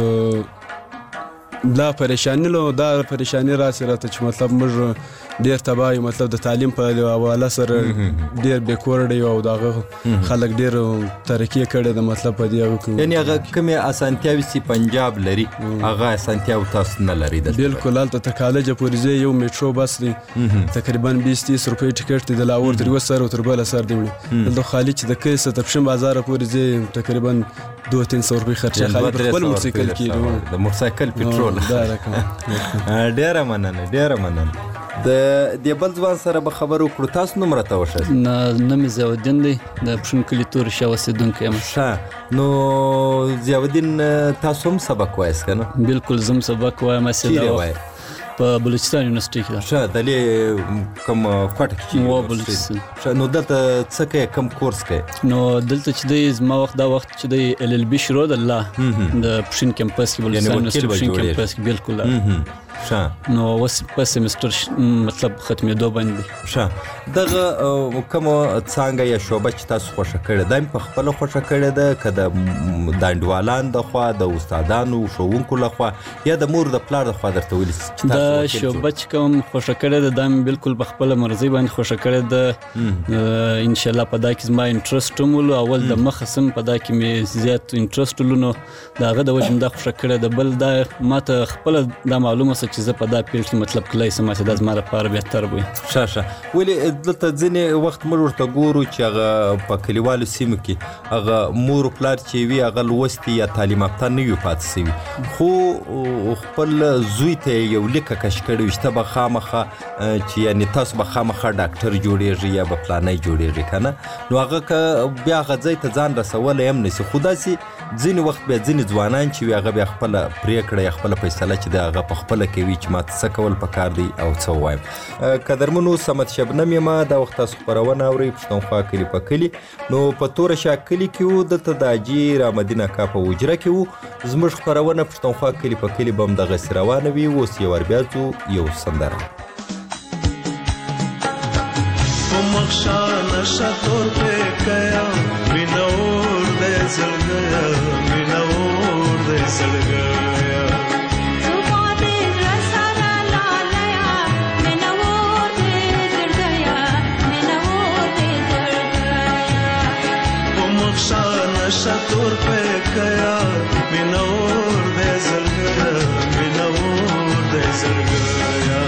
دا پریشانی له دا پریشانی راسي راته چې مطلب موږ ډېر تباه یو مطلب د تعلیم په حواله سره ډېر بیکور دی او دغه خلک ډېر ترقي کړی د مطلب په دې یعنې هغه کومې اسانتیاوې چې پنجاب لري هغه اسانتیاوې تاسو نه لرئ بلکل هلته تر کالجه پورې ځې یو میټرو بس دی تقریبا بیس تیس روپۍ ټکټ دی د لاهور تر یوه سر او تر بله سر دی وړي دلته خالي چې د کلي څخه تر پښین بازاره پورې ځې تقریبا دو تین سو روپۍ خرچه خالي پر خپل موټرسایکل کېږي د موټرسایکل پټرول ډېره مننه ډېره مننه د دې بل ځوان سره به خبرو کړو. تاسو نوم راته وښایئ. نه نوم یې ضیاءالدین دی، د پښین کلي تور شا اوسېدونکی یم. ښه، نو ضیاءالدین تاسو هم سبق وایاست که نه؟ بلکل زه هم سبق وایم. چیرې وایئ؟ په بلوچستان یونیورسټي کې ده. ښه، دلې کوم کوټه کې چې و بلوچستان. ښه، نو دلته څه کوې، کوم کورس کوې؟ نو دلته چې دی زما وخت دا وخت چې دی ال ال بي شروع د لا د پښین کیمپس کې بلوچستان یونیورسټي پښین کیمپس کې. بلکل. ښه، نو اوس په سیمستر مطلب ختمېدو باندې. ښه، دغه کومه څانګه یا شعبه چې تاسو خوښه کړې دا مې په خپله خوښه کړې ده که د د انډیوالانو د خوا، د استادانو ښوونکو لخوا، یا د مور د پلار د خوا درته ویلي دا شعبه چې کوم خوښه کړې ده دا مې بلکل په خپله مرضۍ باندې خوښه کړې ده. انشاءالله په دا کې زما انټرسټ هم ولو، اول د مخه سم په دا کې مې زیات انټرسټ ولو، نو د هغه د وجې مې دا خوښه کړې ده. بل دا ما ته خپله دا معلومه شوه چې زه په دا فیلډ کې مطلب کلی سم چې دا زما لپاره بهتر وي. ښه ښه، ولې دلته ځینې وخت موږ ورته ګورو چې هغه په کلیوالو سیمو کې هغه مور و پلار چې وي هغه لوستي یا تعلیم یافته نه وي پاتې سوي، خو خپل زوی ته یو لیکه کش کړې وي چې ته به خامخا چې یعنې تاسو به خامخا ډاکټر جوړېږي یا به فلانی جوړېږي که نه، نو هغه که بیا هغه ځای ته ځان رسولی هم نه شي. خو داسې ځینې وخت بیا ځینې ځوانان چې وي هغه بیا خپله پرېکړه یا خپله فیصله چې دی هغه په خپله کوي چې ما ته څه کول پکار دی او څه ووایم. قدرمنو، صمد شبنم یم، دا وخت تاسو خپرونه اورئ پښتونخوا کلي په کلي. نو په توره شا کلي کې وو، دلته د حاجي رحمدین اکا په حجره کې وو. زموږ خپرونه پښتونخوا کلي په کلي به هم دغسې روانه وي. اوس یو ور بیا ځو یو سندره. مخشا نشا تور پہ گیا مینور دے زل گیا مینور دے زل گیا صبح دے رسارا لالیا مینور دے زل گیا مینور دے زل گیا مخشا نشا تور پہ گیا مینور دے زل گیا مینور دے زل گیا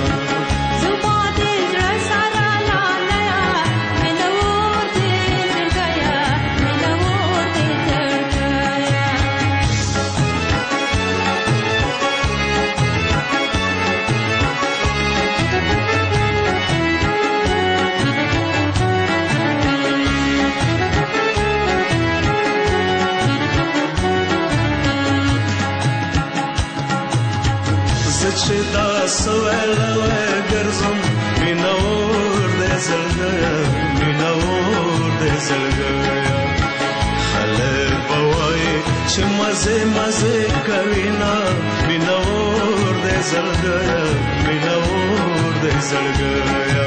دا سوال ګرځم مینور دې زل گیا مینور دې زل گیا خلک بوای چې مزه مزه کوي نا مینور دې زل گیا مینور دې زل گیا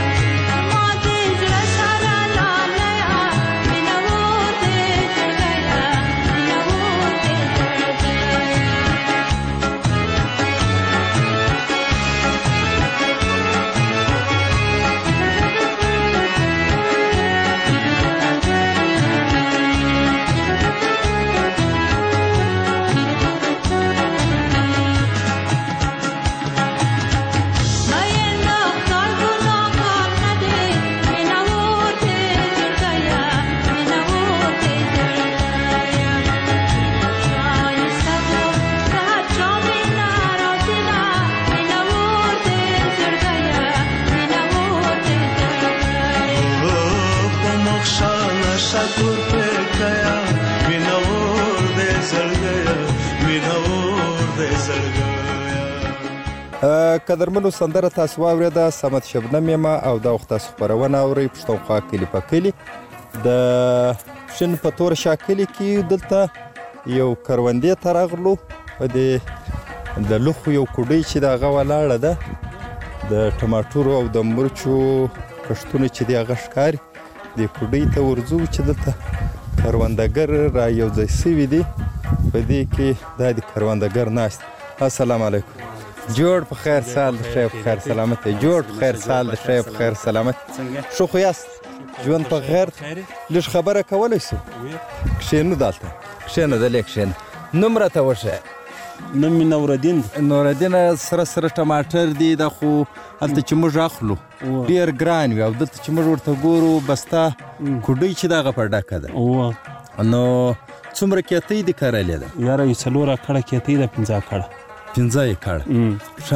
قدرمنو، سندره تاسو واورېده. صمد شبنم یم او دا وخت تاسو خپرونه اورئ پښتونخوا کلي په کلي. د پښین په توره شا کلي کې دلته یو کروندې ته راغلو. په دې د لوښو یو کوډۍ چې د هغه ولاړه ده، د ټماټرو او د مرچو کښتونه چې دی هغه ښکاري. دې کوډۍ ته ورځو چې دلته کروندګر را یو ځای سوي دي. په دې کې دا د کروندګر ناست. السلام علیکم. جوړ په خیر سال د خیر په خیر سلامت. جوړ په خیر سال د خیر په خیر سلامت. شو خو یاست ژوند په خیر. لږ خبره کولی شو؟ کښېنو دلته کښېنه دلې کښېنه. نوم راته وښیه. نوم مې نورالدین. نورالدین، سره سره ټماټر دي دا، خو هلته چې موږ اخلو ډېر ګران وي، او دلته چې موږ ورته ګورو بسته کوډۍ چې دغه په ډکه ده. نو څومره کیتۍ دې کرلې ده؟ یاره یو څلور اکړه کیتۍ ده، پنځه اکړه. پنځه یې کړه. ښه،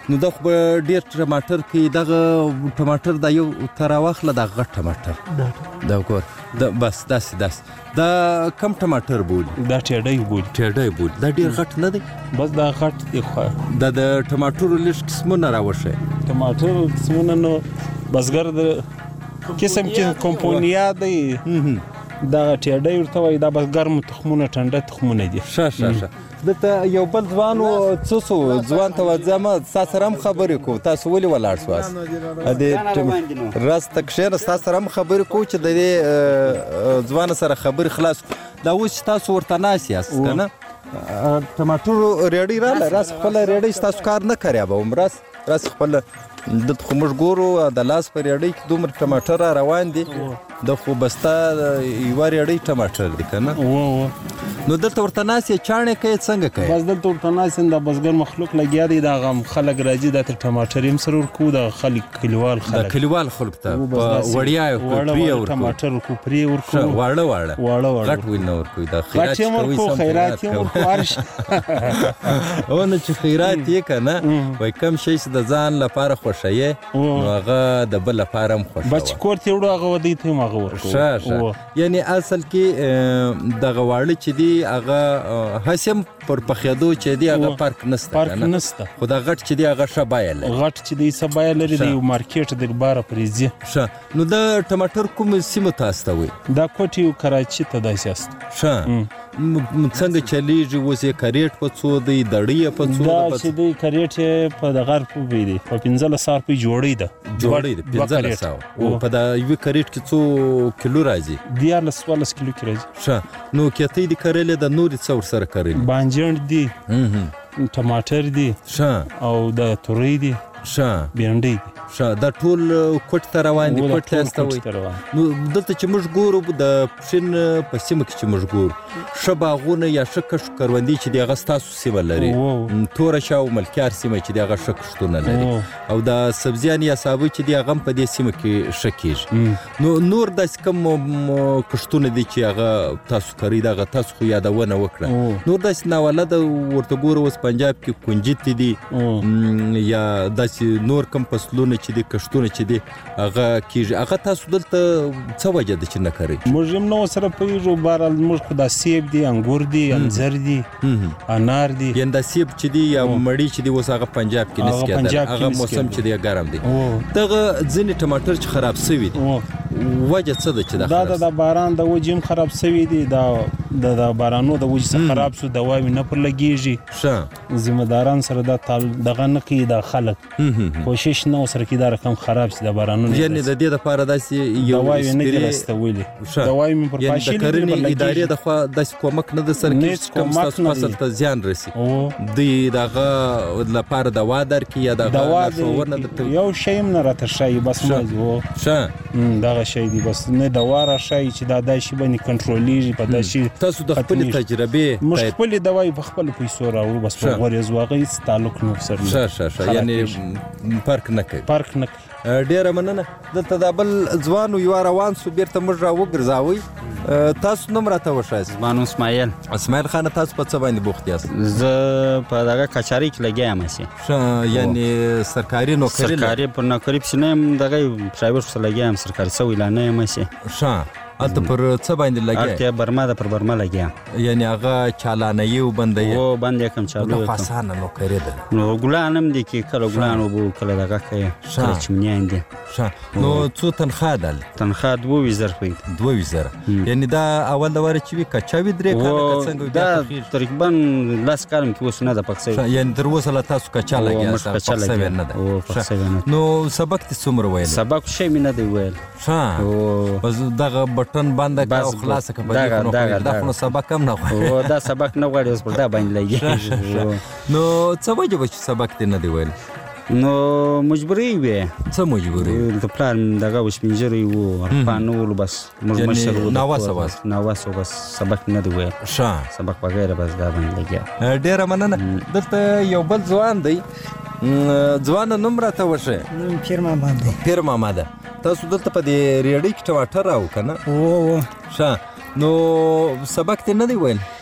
نو دا خو به ډېر ټماټر کې دغه ټماټر دا یو ته راواخله دا غټ ټماټر دا ګور دا بس داسې داسې دا کم ټماټر بولي دا ټیډۍ بولي ټیډۍ بولي دا ډېر غټ نه دی بس دا غټ دی خو دا د ټماټرو لږ قسمونه راوښی ټماټر قسمونه نو بزګر د قسم کې کمپونیا دی دا ټیډۍ ورته وایي دا بس ګرم تخمونه ټنډه تخمونه دي ښه ښه ښه دلته یو بل ځوان و څه سو ځوان ته ځم ستا سره هم خبرې کوو تاسو ولې ولاړ سواست راست ته کښېنه ستا سره هم خبرې کوو چې د دې ځوان سره خبرې خلاص دا اوس چې تاسو ورته ناست یاست که نه ټماټرو ریډۍ راله راست خپله ریډۍ ستاسو کار نه کریابوم راست راست خپله دلته خو موږ ګورو د لاس په ریډۍ کې دومره ټماټر را روان دي د خو بسته یوه ریډۍ ټماټر دي که نه نو دلته ورته ناست یې چاڼې کوې څنګه کوې بس دلته ورته ناست یم دا بزګر مخلوق لګیا دی دا هغه خلک راځي دا تر ټماټر هم سره ورکوو د خلک کلیوال خلک د کلیوال خلک ته په وړیا یې ورکوو پرې یې ورکوو ټماټر ورکوو پرې یې ورکوو واړه واړه واړه واړه غټ ولې نه ورکوئ دا غټ یې هم ورکوو خیرات یې هم ورکوو هر شي او نه چې خیرات یې که نه وایي کم شی چې د ځان لپاره خوښوې نو هغه د بل لپاره هم خوښوه بچ کور ته وړو هغه ودی ته هم هغه ورکوو ښه ښه یعنې اصل کې دغه واړه چې دي هغه هسې هم پر پخېدو چې دی هغه فرق نشته فرق نشته خو دا غټ چې دی هغه ښه بیه لري غټ چې دی ښه بیه لري د یو مارکېټ د باره پرې ځي ښه نو د ټماټر کومې سیمو ته استوئ دا کوټې او کراچي ته داسې است ښه څنګه چلیږي اوس یې کریټ په څو دی دړۍ یې په څو دا چې دی کریټ یې په دغه روپۍ دی په پنځلس سوه روپۍ جوړۍ ده جوړۍ ده پنځلس سوه او په دا یوې کریټ کې څو کیلو راځي دیارلس څوارلس کیلو کې راځي ښه نو کیتۍ دې کرلې د نورې څه ورسره کرلې بانجڼ دي ټماټر دي ښه او د تورۍ دي ښه بینډۍ دي ښه دا ټول کوټ ته روان دي کوټ ته استوئ نو دلته چې موږ ګورو د پښین په سیمه کې چې موږ ګورو ښه باغونه یا ښه کښت کروندې چې د هغه ستاسو سیمه لري توره شا او ملکیار سیمه چې د هغه ښه کښتونه لري او د سبزیان یا سابه چې د هغه هم په دې سیمه کې ښه کېږي نو نور داسې کوم کښتونه دي چې هغه تاسو کوئ دغه تاسو خو یادونه وکړه نور داسې ناولده ورته ګورو اوس پنجاب کې کنجد دي یا داسې نور کوم فصلونه چې دي کښتونه چې دي هغه کېږي هغه تاسو دلته څه وجه ده چې نه کوئ موږ هم نه ورسره پوهېږو بهرحال موږ خو دا سیب دي انګور دي انځر دي انار دي یعنې دا سیب چې دي یا مړۍ چې دي اوس هغه پنجاب کې نشي کېدلی هغه موسم چې دی ګرم دی دغه ځینې ټماټر چې خراب سوي دي وجه څه ده چې دا د باران د وجې هم خراب سوي دي دا د بارانو د وجې څخه خراب سو دوا مې نه پر لګېږي ښه ذمه داران سره دا دغه نه کوي دا خلک کوشش نه ورسره کوي دا رقم خراب شي د بارانونو یعنې د دې دپاره داسې یو دوا یې نه دي راستولي دوا یې مې پر پاشلي د کرنې ادارې د خوا داسې کومک نه ده سره کېږي چې کوم ستاسو فصل ته زیان رسي دوی د هغه لپاره دوا درکړي یا د هغه لارښوونه درته یو شی هم نه راته ښایي بس ښه دغه شی دی بس نه دوا راښایي چې دا دا شي باندې کنټرولېږي په دا شي تاسو د خپلې تجربې موږ خپلې دوا په خپلو پیسو راوړو بس په غوړ یې هغه هېڅ تعلق نه ورسره ښه ښه ښه یعنې فرق نه کوي فرق نه کوي ډېره مننه دلته دا بل ځوان یو روان سو بیرته موږ راوګرځاوئ تاسو نوم راته وښایاست زما نوم اسماعیل اسماعیل خانه تاسو په څه باندې بوخت یاست زه په دغه کچارۍ کې لګیا یم هسې ښه یعنې سرکاري نوکري سرکاري پر نوکري پسې نه یم دغه پرایویټ پسې لګیا یم سرکاري سوی لا نه یم هسې ښه هلته پر څه باندې لګیا هلته برما ده پر برما لګیا یعنې هغه چالانوي او بندوي او بند یې کوم چالو خو اسانه نوکري ده نو ګلان هم دي کې کله ګلان وبو کله دغه کوي کله چمنیان دي ښه نو څو تنخواه ده تنخواه دوه ویشت زره روپۍ دوه ویشت زره یعنې دا اول د واره چې وي کچا وي درې کاله که څنګه دا تقریبا لس کاله مې کې اوس نه ده پک سوی یعنې تر اوسه له تاسو کچا لګیا پک سوی نه ده نو سبق دې څومره ویلی سبق شی مې نه دی ویل ښه بس دغه بټن بنده کړه او خلاصه کړه په دې دا خو نو سبق هم نه غواړي دا سبق نه غواړي اوس پر دا باندې لګي نو څه وجه به چې سبق دې نه دی ویل نو مجبوري وې څه مجبوري د پلان دغه وشپنجري وو ارفانو ول بس موږ مشر وو ناواسه بس ناواسه بس سبق نه دی ویل ښه سبق بغیر بس دا باندې لګیا ډېره مننه دلته یو بل ځوان دی ځوان نوم راته وښیه نوم پیر محمد دی پیر محمد تاسو دلته په دې ریډۍ کې ټماټر راو که نه او ښه نو سبق دې نه دی ویل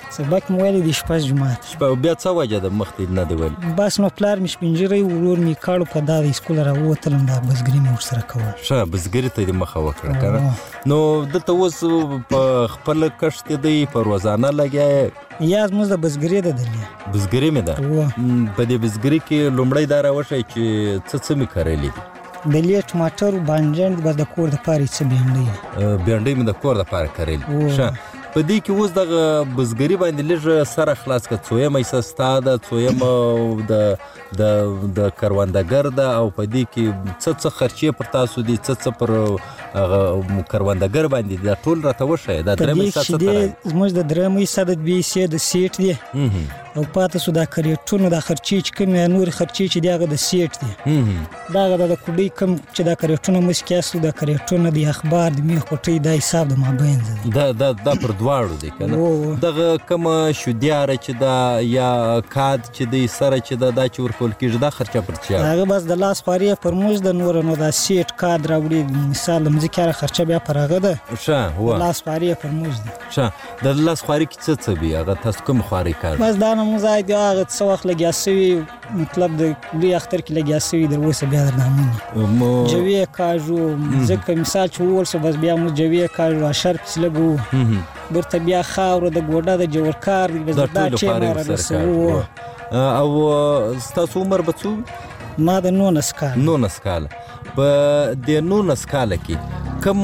سبق مې ویلی د شپږ جماعت شپه بیا څه وجه ده مخکې نه دی ویل بس نو پلار مې شپنجری ورور مې کاړو په دا د سکول راووتلم دا بزګري مې ورسره کوله ښه بزګري ته دې مخه وکړه که نه نو دلته اوس په خپل کښت کې دی په روزانه لګیا یا زموږ د بزګري ده دلې بزګري مې ده په دې بزګري کې لومړی دا راوښی چې څه څه مې کرلي دي دلې ټماټر بانجان بس د کور دپاره یې څه بېنډۍ بېنډۍ مې د کور دپاره کرلي ښه په دې کې اوس دغه بزګري باندې لږ سره خلاص کړه څویمه حصه ستا ده څویمه د د د کروندګر ده او په دې کې څه څه خرچې پر تاسو دي څه څه پر هغه کروندګر باندې دا ټول راته وښیه دا درېیمه حصه څه ته راځي زموږ د درېیمه حصه د دوې حصې د سیټ دی او پاته سو دا کریټونه دا خرچې چې کوم نورې خرچې چې دی هغه د سیټ دی دا هغه د کوډۍ کم چې دا کریټونه مسکیاسو دا کریټونه د اخبار د میخ پټۍ دا حساب د مابین دا دا دا پر دواړو دی که نه دغه کومه شودیاره چې دا یا کاد چې دی سره چې دا دا چې ورکول کېږي دا خرچه پر چا هغه بس د لاس خواري پر موږ د نور نو دا سیټ کاد راوړي مثال د مځکې هره خرچه بیا پر هغه ده ښه هو د لاس خواري پر موږ ده ښه د لاس خواري کې څه څه وي هغه تاسو کوم خواري کار بس دا نه موږ ځای دی هغه څه وخت لګیا سوي مطلب د لوی اختر کې لګیا سوي در اوسه بیا در نامونی جوی کاژو ځکه مثال چې وول سو بس بیا موږ جوی کاژو اشر پس لګو درته بیا خاور د ګوډه د جوړ کار دی بس دا چې مار رسو او ستاسو عمر به څو ما د نولس کال نولس کال په دې نولس کاله کې کوم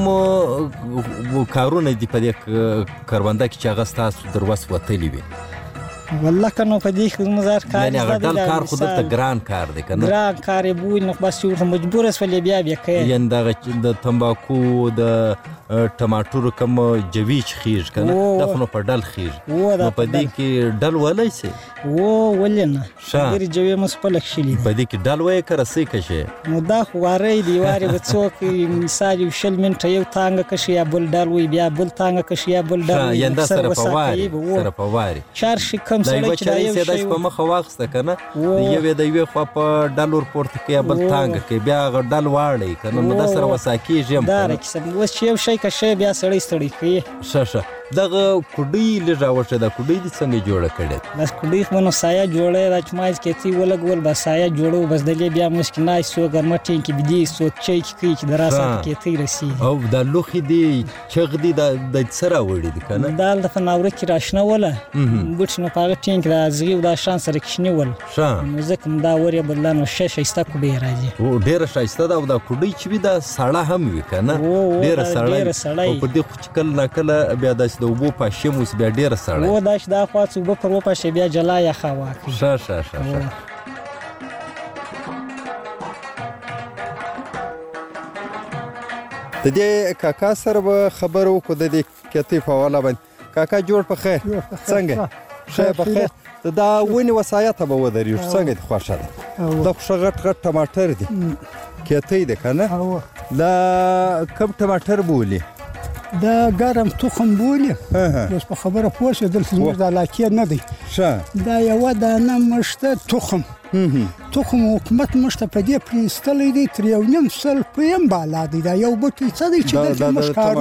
کارونه دي په دې کرونده کې چې هغه ستاسو در وس وتلي وي والله که نو په دې کې زموږ هر کار یعنې هغه ډل کار خو دلته ګران کار دی که نه ګران کار یې بوی نو بس چې ورته مجبوره شولې بیا بیا کوې یعنې دغه د تمباکو د ټماټرو کوم جوي چې خیږي که نه دا خو نو په ډل خیږي نو په دې کې ډل ولی سي و ولې نه ډېرې جوې مو خپله کښلي په دې کې ډل ویې که رسۍ کشې نو دا خو واری دی وارې به څوک مثال یو شل منټه یو تانګه کشي یا بل ډل وي بیا بل تانګه کشي یا بل ډل وي یعنې دا سره په وارې سره په وارې چار شي کم سړی چې دا یو شی داسې په مخه واخیسته که نه یو یې د یوې خوا په ډل ورپورته کوي یا بل تانګه کوي بیا هغه ډل واړی که نه نو دا سره وسا کېږي هم دا رقیصه اوس چې یو شی کشی بیا سړی ستړی کوي ښه ښه دغه کوډۍ لږ راوښه دا کوډۍ دې څنګه جوړه کړې بس کوډۍ خو نو سایه جوړه دا چې مایز کېتی ولګول بس سایه جوړو بس دلې بیا مشکل نه سو ګرمه ټین کې بدی سو چای کې کوي چې دراسه کېتی رسی او دا لوخي دی چغ دی دا د سره وړي دي کنه دا د فناوره کې راشنه ولا بوت نو پاره ټین کې راځي دا شان سره کښنی ول ښه مزکم دا وریا بدلانو شش ایستا کوډۍ راځي او ډیره شایسته دا دا کوډۍ چې وي دا سړه هم وي کنه ډیره سړه او په دې خو چې کله ناکله بیا داسې د اوبو پاشم اوس بیا ډیره سړه و داش دا خوا څو په پر و پاشه بیا جلا یا خوا ښه ښه ښه د دې کاکا سره به خبرو کو د دې کتې په والا باندې کاکا جوړ په خیر څنګه ښه په خیر دا ونی وصایت به ودرې څنګه د خوښه ده دا خو غټ غټ ټماټر دي کتې ده کنه دا کم ټماټر بولی دا ګرم تخم بولي اوس په خبره پوه شو دلته زموږ د علاقې نه دی ښه دا یوه دانه مشته تخم تخم حکومت مشته په دې پرېستلی دی تر یو نیم سل پیم بالا دی دا یو بوټی څه دی چې دلته موږ کارو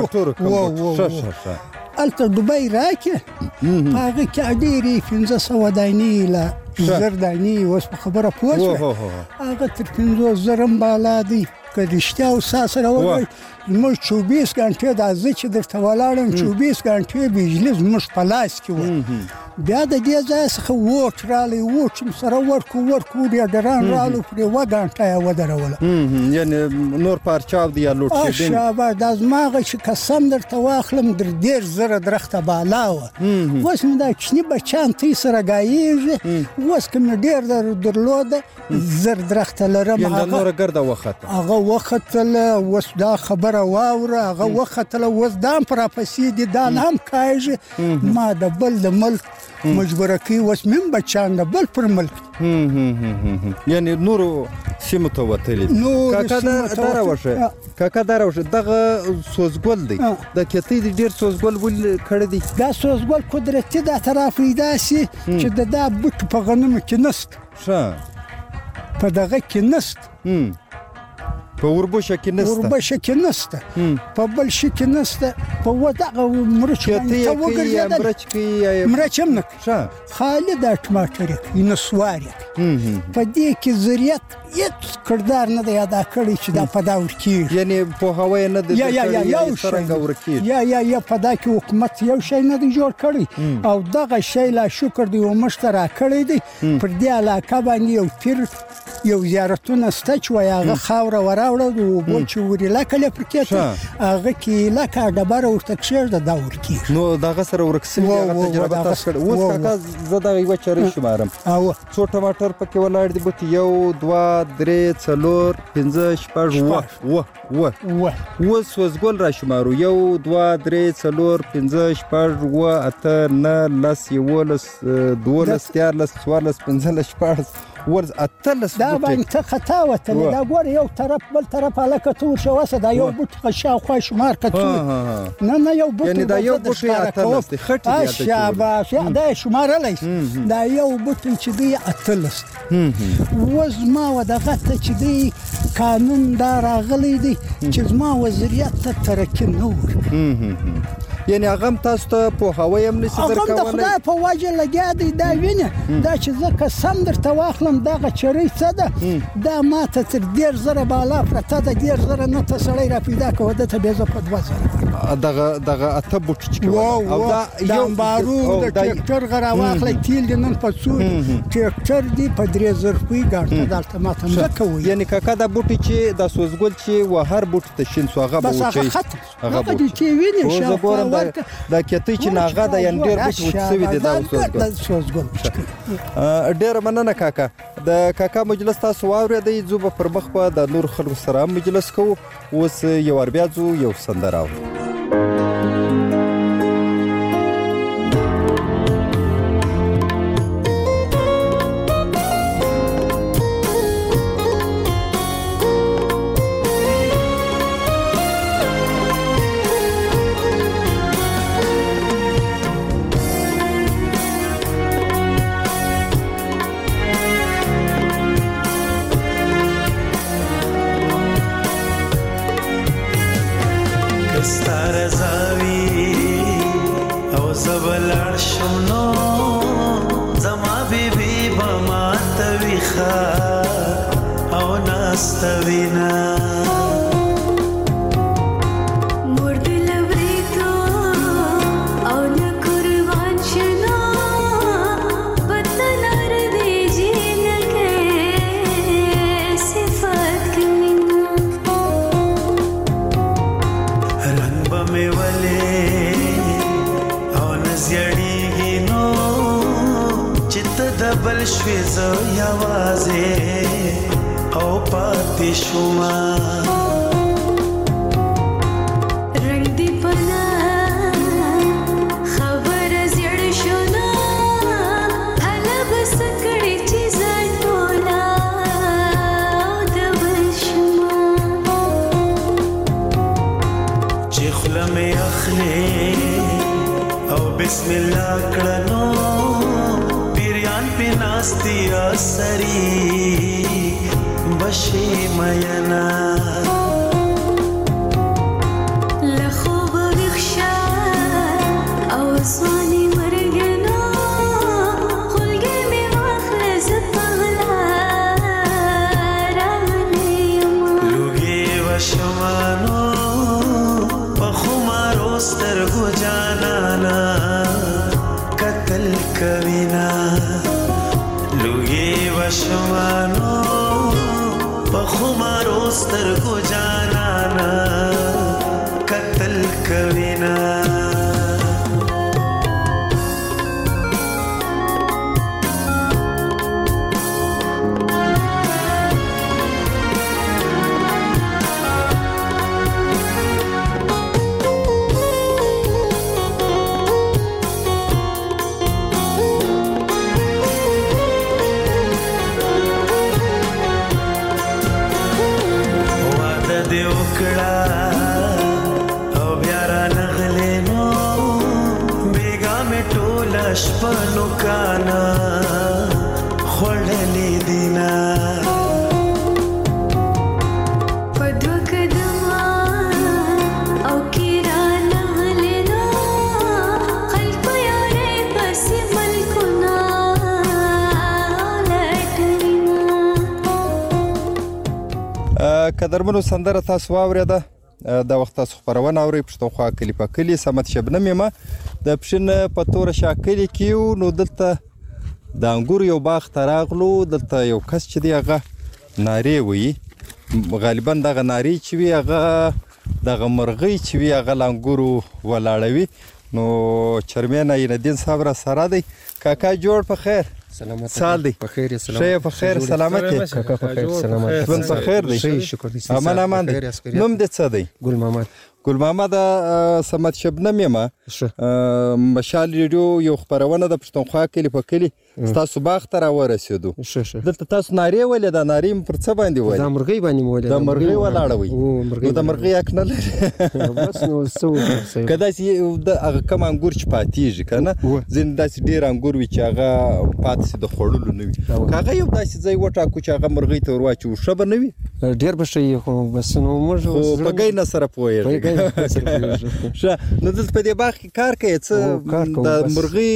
هلته ډوبۍ راکړې په هغه کې ډېرې پنځه سوه دانې له زر دانې اوس په خبره پوه شوې هغه تر پنځوس زر هم بالا دی که رښتیا او سا سره ووایي زموږ چوبیس ګنټې دا زه چې درته ولاړم چوبیس ګنټې بجلي زموږ په لاس کې وه بیا د دې ځای څخه ووټ رالی ووټ چې سره ورکو ورکو ریډران رالو پرې اوه ګنټه یې ودروله یعنې نور پارچاو دی یا لوټ کېدل شابه دا زما هغه چې قسم درته واخلم در دېرش زره درخته بالا وه اوس مې دا کوچني بچیان تی سره ګایېږي اوس که مې ډېر درلوده زر درخته لرم نوره ګرده وختله هغه وختله اوس دا خبره واوره هغه وختله اوس دا هم په راپسې دي دا هم کاږي ما د بل د ملک مجبوره کوي اوس مې هم بچیان د بل پر ملک یعنې نورو سیمو ته وتلي کاکا دا راوښه کاکا دا راوښه دغه سوزګل دی د کتۍ دی ډېر سوزګل ولې کړی دی دا سوزګل قدرتي دا طرف یې داسې چې د دا بوټ په غنمو کې نست ښه په دغه کې نست په وربشه کې نسته وربشه کې نسته په بل شي کې نسته په ودغه مرچ باندې وګرځي مرچ کې مرچ هم نه خالي د ټماټر کې نسواري په دې کې زریات هیڅ کردار نه دی ادا کړی چې دا په دا ورکیږي یعنی په هوای نه دی یا یا یا یو څنګه ورکیږي یا یا یا په دا کې حکومت یو شی نه دی جوړ کړی او دغه شی لا شکر دی او مشترک کړی دی پر دې علاقه باندې یو پیر یو زیارتونه ستچ و هغه خاور وراوړه او بو چې وری لکه پرکېټ هغه کې لکه ډبره ورته کښېږده دا ورکیږي نو دغه سره ورکسل هغه تجربه تاسو کړې اوس کاکا زه دا یو چرې شمارم او څو ټماټر پکې ولاړ دي بوت یو دوه درې څلور پنځه شپږ اوه اوه اوه اوس وزګل را شمارو یو دوه درې څلور پنځه شپږ اوه اته نه لس یولس دولس دیارلس څوارلس پنځلس شپاړس ورز اتلس دا باندې ته خطا وته دا ګور یو طرف بل طرف علاقه تو شو وسه دا یو بوت خشا خو شمار کتو نه نه یو بوت یعنی دا یو بوت اتلس خټی دی شاباش دا شمار لایس دا یو بوت چې دی اتلس وز ما ودغه ته چې دی قانون دا راغلی دی چې ما وزریت ته ترکین نور یعنی هغه تاسو ته په هوای هم نشي درکولای هغه د خدای په وجه لګیا دی دا وینه دا چې زه قسم درته واخلم دغه چری څه ده دا ماته تر ډیر زره بالا پرته د ډیر زره نه ته سړی را پیدا کوه د ته به زه په دوه زره دغه دغه اته بوټ چې او دا یو بارو د ټریکټر غرا واخلای تیل د نن په څو ټریکټر دی په درې زره روپۍ ګاټه دلته ماته نه کوي یعنی کاکا دا بوټ چې د سوزګل چې و هر بوټ ته شین سو هغه بوټ هغه بوټ چې ویني شاو دا کته چې ناغه د ین ډیر بوت وڅوي دي دا وسوګل ډیر مننه کاکا د کاکا مجلس تاسو واوري دی زوب پر مخ په د نور خلکو سره مجلس کو اوس یو ور بیا زو یو سندراو بسم الله کړنو پیریان په ناستیا سری بشي مینا لخوب رخشا او سواني مرګنا خلګي می واخلص پغلا راغلیم لوګي وشمانو په خمارو سترګو جانانا قتل کوینا لوګي وشمانو په خمارو سترګو جانانا قتل کوینا شپنو کانا خوړلې دینا په قدرمنو سندره تاسو واورېده دا وخت تاسو خپرونه اورئ پښتونخوا کلي په کلي صمد شبنم یم د پښین په توره شا کلي کې یو نو دلته د انګور یو باغ ته راغلو دلته یو کس چې دی هغه نارې وایي غالبا دغه نارې چې وي هغه دغه مرغۍ چې وي هغه له انګورو ولاړوي نو چرمین عینالدین صاحب را سره دی کاکا جوړ په خیر سلامت سال دی په خیر سلامت شي په خیر سلامت دی کاکا په خیر سلامت ژوند په خیر دی شکر دی امان امان دی نوم دې څه دی ګل محمد ګل محمد صمد شبنم یم مشال ریډیو یو خبرونه د پښتونخوا کلي په کلي تاسو باغ ته راورسېدو دلته تاسو نارې ولې دا نارې پر څه باندې ولې دا مرغۍ باندې مولې دا مرغۍ ولاړوي نو د مرغۍ حق نه لري بس نو څه که داسې د هغه کم انګور چې پاتېږي که نه ځینې داسې ډېر انګور وي چې هغه پاتې شي د خوړلو نه وي که هغه یو داسې ځای وټاکو چې هغه مرغۍ ته ور واچوو ښه به نه وي ډېر به ښه وي خو بس نو موږ خو په ګی نه سره پوهېږي ښه نو دلته په دې باغ کې کار کوې څه د مرغۍ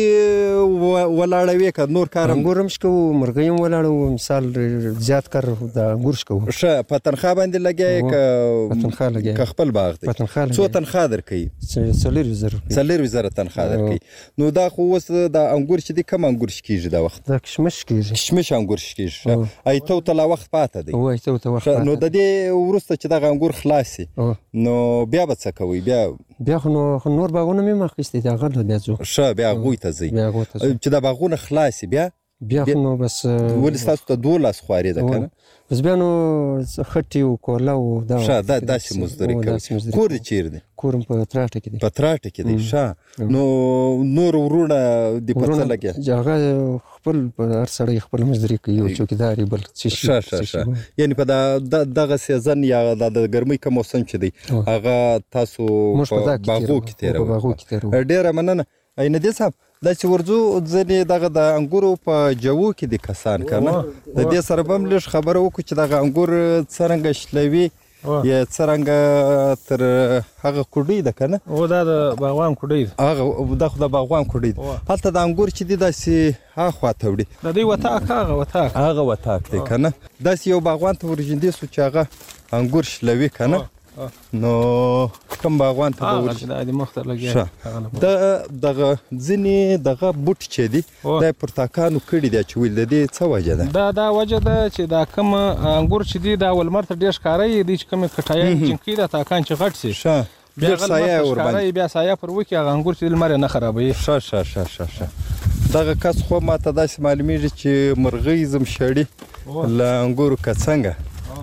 ولاړوې که نور کار انګور هم شکوو مرغۍ هم ولاړوو مثال زیات کار د انګور شکوو ښه په تنخوا باندې لګیا که په تنخوا لګیا که خپل باغ دی په تنخوا لګیا څو تنخوا درکوي څلورویشت زره څلورویشت زره تنخوا درکوي نو دا خو اوس د انګور چې دی کم انګور شکېږي دا وخت دا کشمش کېږي کشمش انګور شکېږي ایتو ته لا وخت پاته دی ایتو ته وخت پاته نو د دې وروسته چې دغه انګور خلاص شي نو بیا به څه کوئ بیا بیا خو نور باغونه مې هم اخیستي دي هغه ته بیا ځو ښه بیا هغوی ته ځئ چې دا باغونه خلاص شي بیا بیا خو نو بس ولې ستاسو ته دولس خوارې ده که نه بس بیا نو خټې و کوله و دا ښه دا داسې مزدوري کوي کور دې چیرې دی کور هم په تراټه کې دی په تراټه کې دی ښه نو نور ورونه دې په څه لګیا هغه خپل هر سړی خپل مزدوري کوي یو چوکیدار یې بل څه شي ښه ښه ښه یعنې په دغه سیزن یا د ګرمۍ که موسم چې دی هغه تاسو په باغو کې تېروئ ډېره مننه عینالدین صاحب داسې ورځو ځینې دغه د انګورو په جوو کې دي کسان که نه د دې سره به هم لږ خبره وکړو چې دغه انګور څرنګه شلوي یا څرنګه تر هغه کوډۍ ده که نه او دا د باغوان کوډۍ ده هغه دا خو د باغوان کوډۍ ده هلته د انګور چې دي داسې هاخوا ته وړي د دوی وتاک هغه وتاک هغه وتاک دی که نه داسې یو باغوان ته ورژندې سو چې هغه انګور شلوي که نه نو کوم باغوان ته به ورشي د مخ ته لګیا د دغه ځینې دغه بوټ چې دي دا یې پر تاکانو کړي دي اچولي د دې څه وجه ده دا دا وجه ده چې دا کوم انګور چې دي دا ولمر ته ډېر ښکاره دي چې کومې کټایان جنکۍ ده تاکان چې غټ شي ښه ډېر سایه یې ورباندې بیا سایه پر وکړي هغه انګور چې لمر یې نه خرابوي ښه ښه ښه ښه ښه دغه کس خو ماته داسې معلومیږي چې مرغۍ زمشړي له انګورو که څنګه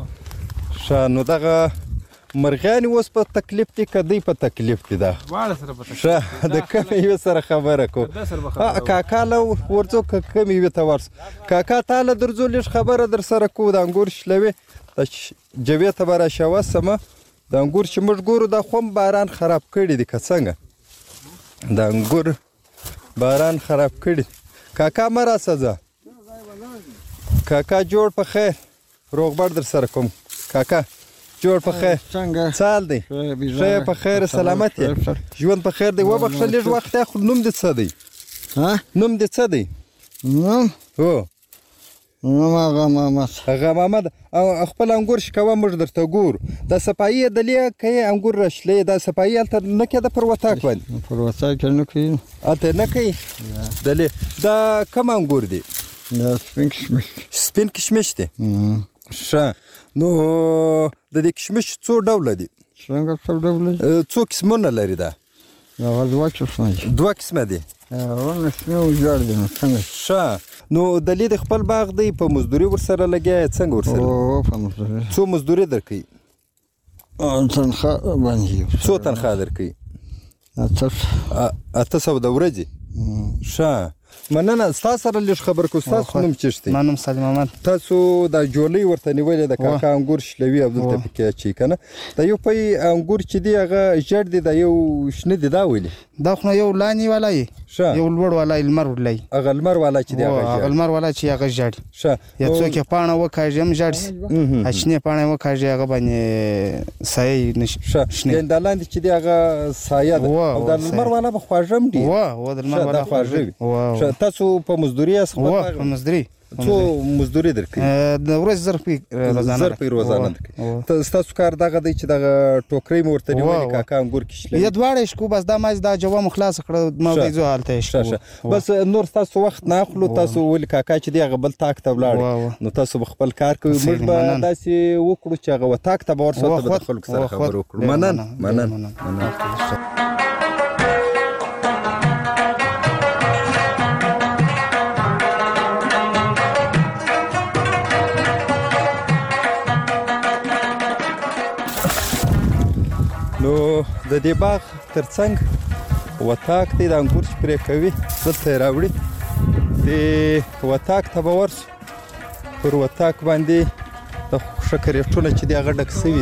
ښه نو دغه مرغیان اوس په تکلیف دي که دوی په تکلیف دي دا ښه د کمې یوې سره خبره کوو کاکا له ورځو که کمې یوې ته ورسو کاکا تا له درځو لږ خبره در سره کوو د انګور شلوې د جوې ته به راشوسمه د انګور چې موږ ګورو دا خو هم باران خراب کړي دي که څنګه د انګور باران خراب کړي کاکا مه راسه کاکا جوړ په خیر روغبړ در سره کوم کاکا جوړ په خیر څنګه حال دی ښه په خیر سلامت یې ژوند په خیر دی وبخښه لږ وخت اخلو نوم دې څه دی نوم دې څه دی نوم هو نوم هغه محمد هغه محمد او خپل انګور شکوه موږ درته ګورو دا صفایي یې دلې که یې انګور راشلې دا صفایي هلته نه کېده پر وتاک باندې پر وتاک نه کوي هلته نه کوي دلې دا کوم انګور دی دا سپین کشمش سپین کشمش دی ښه نو د دې کشمش څو ډوله دي څنګه څو ډوله څو قسمونه لري دا هغه دوه قسمه دي دوه قسمه دي ونه شنه او ژړ دي نو څنګه ښه نو د لید خپل باغ دی په مزدوري ورسره لګیا څنګه ورسره او په مزدوري څو مزدوري درکوي تنخوا باندې څو تنخوا درکوي اته اته سوه د ورځې ښه مننه ستاسو سره لږ خبر کو ستاسو نوم چشتي ما نوم سلیم احمد تاسو د جولۍ ورته نیولې د کاکا انګور شلوي عبدالته پکې چی کنه د یو پي انګور چې دی هغه جړ دی د یو شنه دی دا ویلي دا خو یو لانی ولای یو لوړ ولای المر ولای هغه المر ولای چې دی هغه هغه المر ولای چې هغه جړ شه یا څوک پانه وکاږي هم جړ هچنه پانه وکاږي هغه باندې سایه نشي شنه د لاندې چې دی هغه سایه ده او د المر ولای په خواجم دی وا و د المر ولای خواجم تاسو په مزدوري اس خو په مزدوري څو مزدوري درکې د ورځ ظرفي روزانه ظرفي روزانه درکې تاسو کار دغه دی چې دغه ټوکري مورته نیولې کاکا انګور کې شلې یا دواړه شکو بس دا ماز دا جواب مخلاص کړ ما به زو حالته شکو بس نور تاسو وخت نه اخلو تاسو ول کاکا چې دی هغه بل تاک ته ولاړ نو تاسو خپل کار کوي موږ به داسې وکړو چې هغه تاک ته ورسوته به خلکو سره خبرو وکړو منن منن منن نو د دې باغ ترڅنګ وتاک دی د انګور سپری کوي دلته راوړي د وتاک ته به ورسو پر وتاک باندې د شکرېټونه چې دی هغه ډک سوي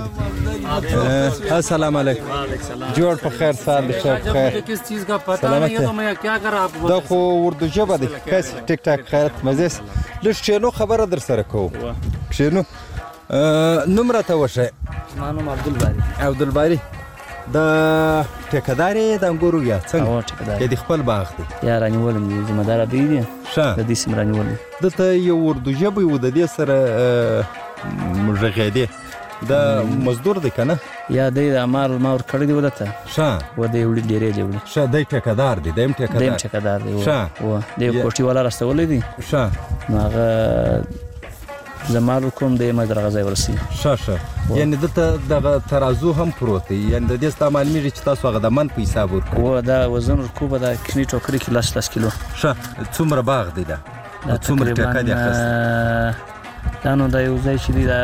دي السلام علیکم جوړ په خیر سال شه په خیر سلامت دا خو اردو ژبه دی کس ټیک ټاک خیرت مزه لږ شنو خبره در سره کوم شنو نوم راته وشه ما نوم عبدالباری عبدالباری د ټیکدارې د انګورو یا څنګه ټیکدار د خپل باغ دی یا رانیول دي ذمہ دار دی دي ښه د دې سم رانیول دته یو اردو ژبه و د دې سره مجغدي د مزدور دی کنه یا د امر ما ور کړی دی ولته ښه و د وړي ډیرې دی وړي ښه د ټیکدار دی دیم ټیکدار دیم ټیکدار دی ښه و د کوټي والا راستولې دي ښه نو هغه زمار کوم د مدرغه ځای ورسی ښه ښه یعنی دته دغه ترازو هم پروت دی یعنی د دې استعمال میږي چې تاسو هغه د من په حساب ورکړئ و دا وزن رکوب د کینی ټوکري کې لاس لاس کیلو ښه څومره باغ دی دا څومره ټکا دی اخست دا نو د یو ځای چې دی دا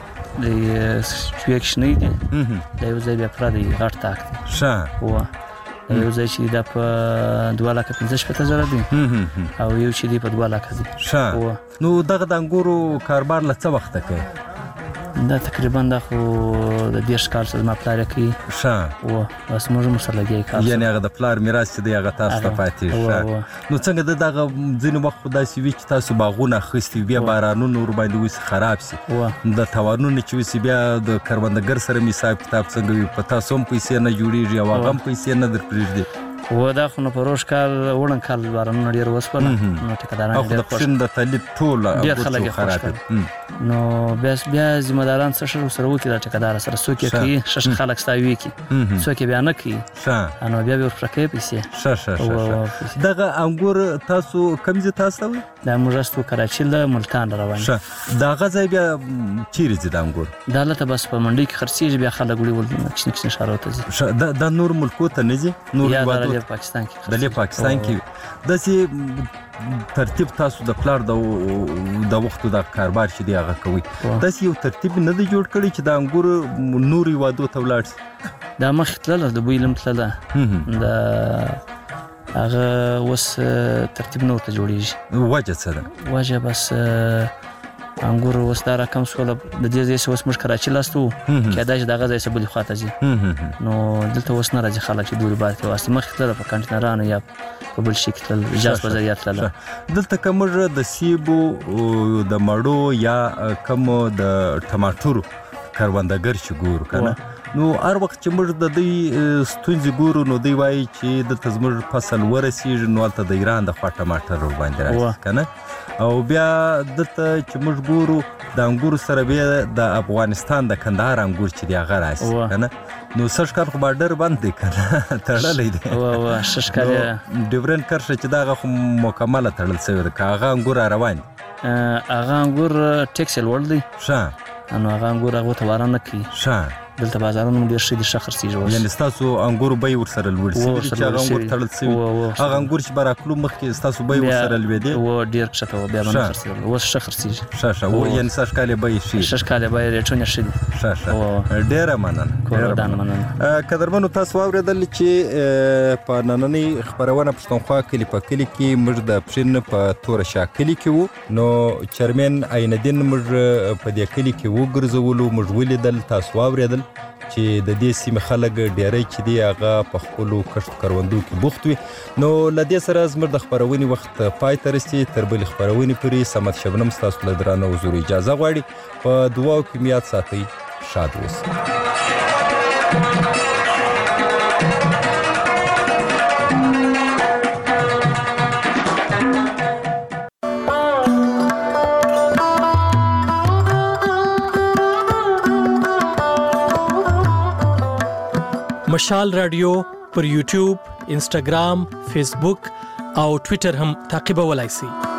د سټریکشن دی دا یو ځای بیا پر دی غټ تاک دی ښه و یو ځای چې دا په دوه لکه پنځه شپېته زره دی او یو چې دی په دوه لکه دی ښه نو دغه د انګورو کاروبار له څه وخته کوي دا تقریبا دا خو د دېرش کال څخه ما پلار کوي ښه و بس موږ هم سره لګي کار یعنی هغه د پلار میراث چې دی هغه تاسو ته پاتې ښه نو څنګه د دغه ځینې وخت داسې وي چې تاسو باغونه اخیستي بیا بارانونه ورباندې وسي خراب سي د توانونه چې وسي بیا د کروندګر سره حساب کتاب څنګه وي په تاسو هم پیسې نه جوړیږي او هغه هم پیسې نه در پرېږدي و دا خو نو پروش کال وړن کال بارانونه ډیر وسپله نو ټیکداران ډیر خوښ د تولید ټول ډیر خلک خراب نو بیا بیا ذمہ داران سره سره وکړه ټیکدار سره څوک کوي شش خلک ستاوي کی څوک بیا نه کوي ښه نو بیا ور پرکې پیسې ښه ښه دغه انګور تاسو کوم ځای تاسو دا موږ کراچي له ملتان روان ښه دغه ځای بیا چیرې ځي د انګور دا لته بس په منډي کې خرڅېږي بیا خلک وړي ول کښنه کښنه شارو ته ځي د نور ملکو ته نه ځي نور هیوادو پاکستان کې د پاکستان کې داسې ترتیب تاسو د پلار د د وختو د کاروبار چې دی هغه کوي داسې یو ترتیب نه دی جوړ کړی چې د انګور نوري وادو ته ولاړ شي دا مخ تلله د بویلم تلله د هغه وس ترتیب نور ته جوړیږي وجه څه ده وجه بس انګور وستاره کم سول د دې ځای اوس مش کراچي لاستو کېدای شي دغه ځای سبل خواته ځي نو دلته اوس نه راځي خلک چې دوی بار کې واسطه مخ ته په کنټینرانو یا په بل شي کې تل اجازه په ځای تل دلته کوم د سیبو د مړو یا کوم د ټماټرو کروندګر چې ګور کنه نو هر وخت چې موږ د دې ستونزې ګورو نو دوی وایي چې دلته زموږ فصل ورسیږي نو هلته د ایران د خوا ټماټر باندې راځي کنه او بیا دلته چې موږ ګورو د انګورو سره بیا د افغانستان د کندهار انګور چې دی هغه راشي کنه نو سږ کال خو بارډر بند دی کنه تړلی دی وا سږ کال ډیورنډ کرښه چې دغه خو مکمله تړل شوې ده که هغه انګور روان هغه انګور ټیکس لوړ دی ښه نو هغه انګور هغه ته واره نه کوي ښه دلته بازارونو ډیر شي د شخر سي جوړ یعنی تاسو انګور به ورسره لوړ سي چې هغه انګور تړل سي هغه انګور چې براکلو مخکې تاسو به ورسره لوي و ډیر ښه بیا باندې خرڅول و شخر سي ښه ښه و یعنی ساش کاله به شي شش کاله به ریټونه شي ښه ښه ډیر مننه کوردان مننه قدرمنو تاسو اوریدل چې په نننۍ خبرونه پښتونخوا کلی په کلی کې موږ د پښین په تور شاکلی کې وو نو چرمن عینالدین موږ په دې کلی کې وګرځولو موږ ولیدل تاسو اوریدل چې د دې سیمې خلک ډېری چې دی هغه په خپلو کښت کروندو کې بوخت وي نو له دې سره زموږ د خپرونې وخت پای ته رسي تر بلې خپرونې پورې صمد شبنم ستاسو له درانه حضور اجازه غواړي په دعاو کې مو یاد ساتئ شاد اوسئ مشال رادیو پر یوټیوب، انسټاګرام، فیسبوک او ټوئیټر هم تعقیبولای شئ.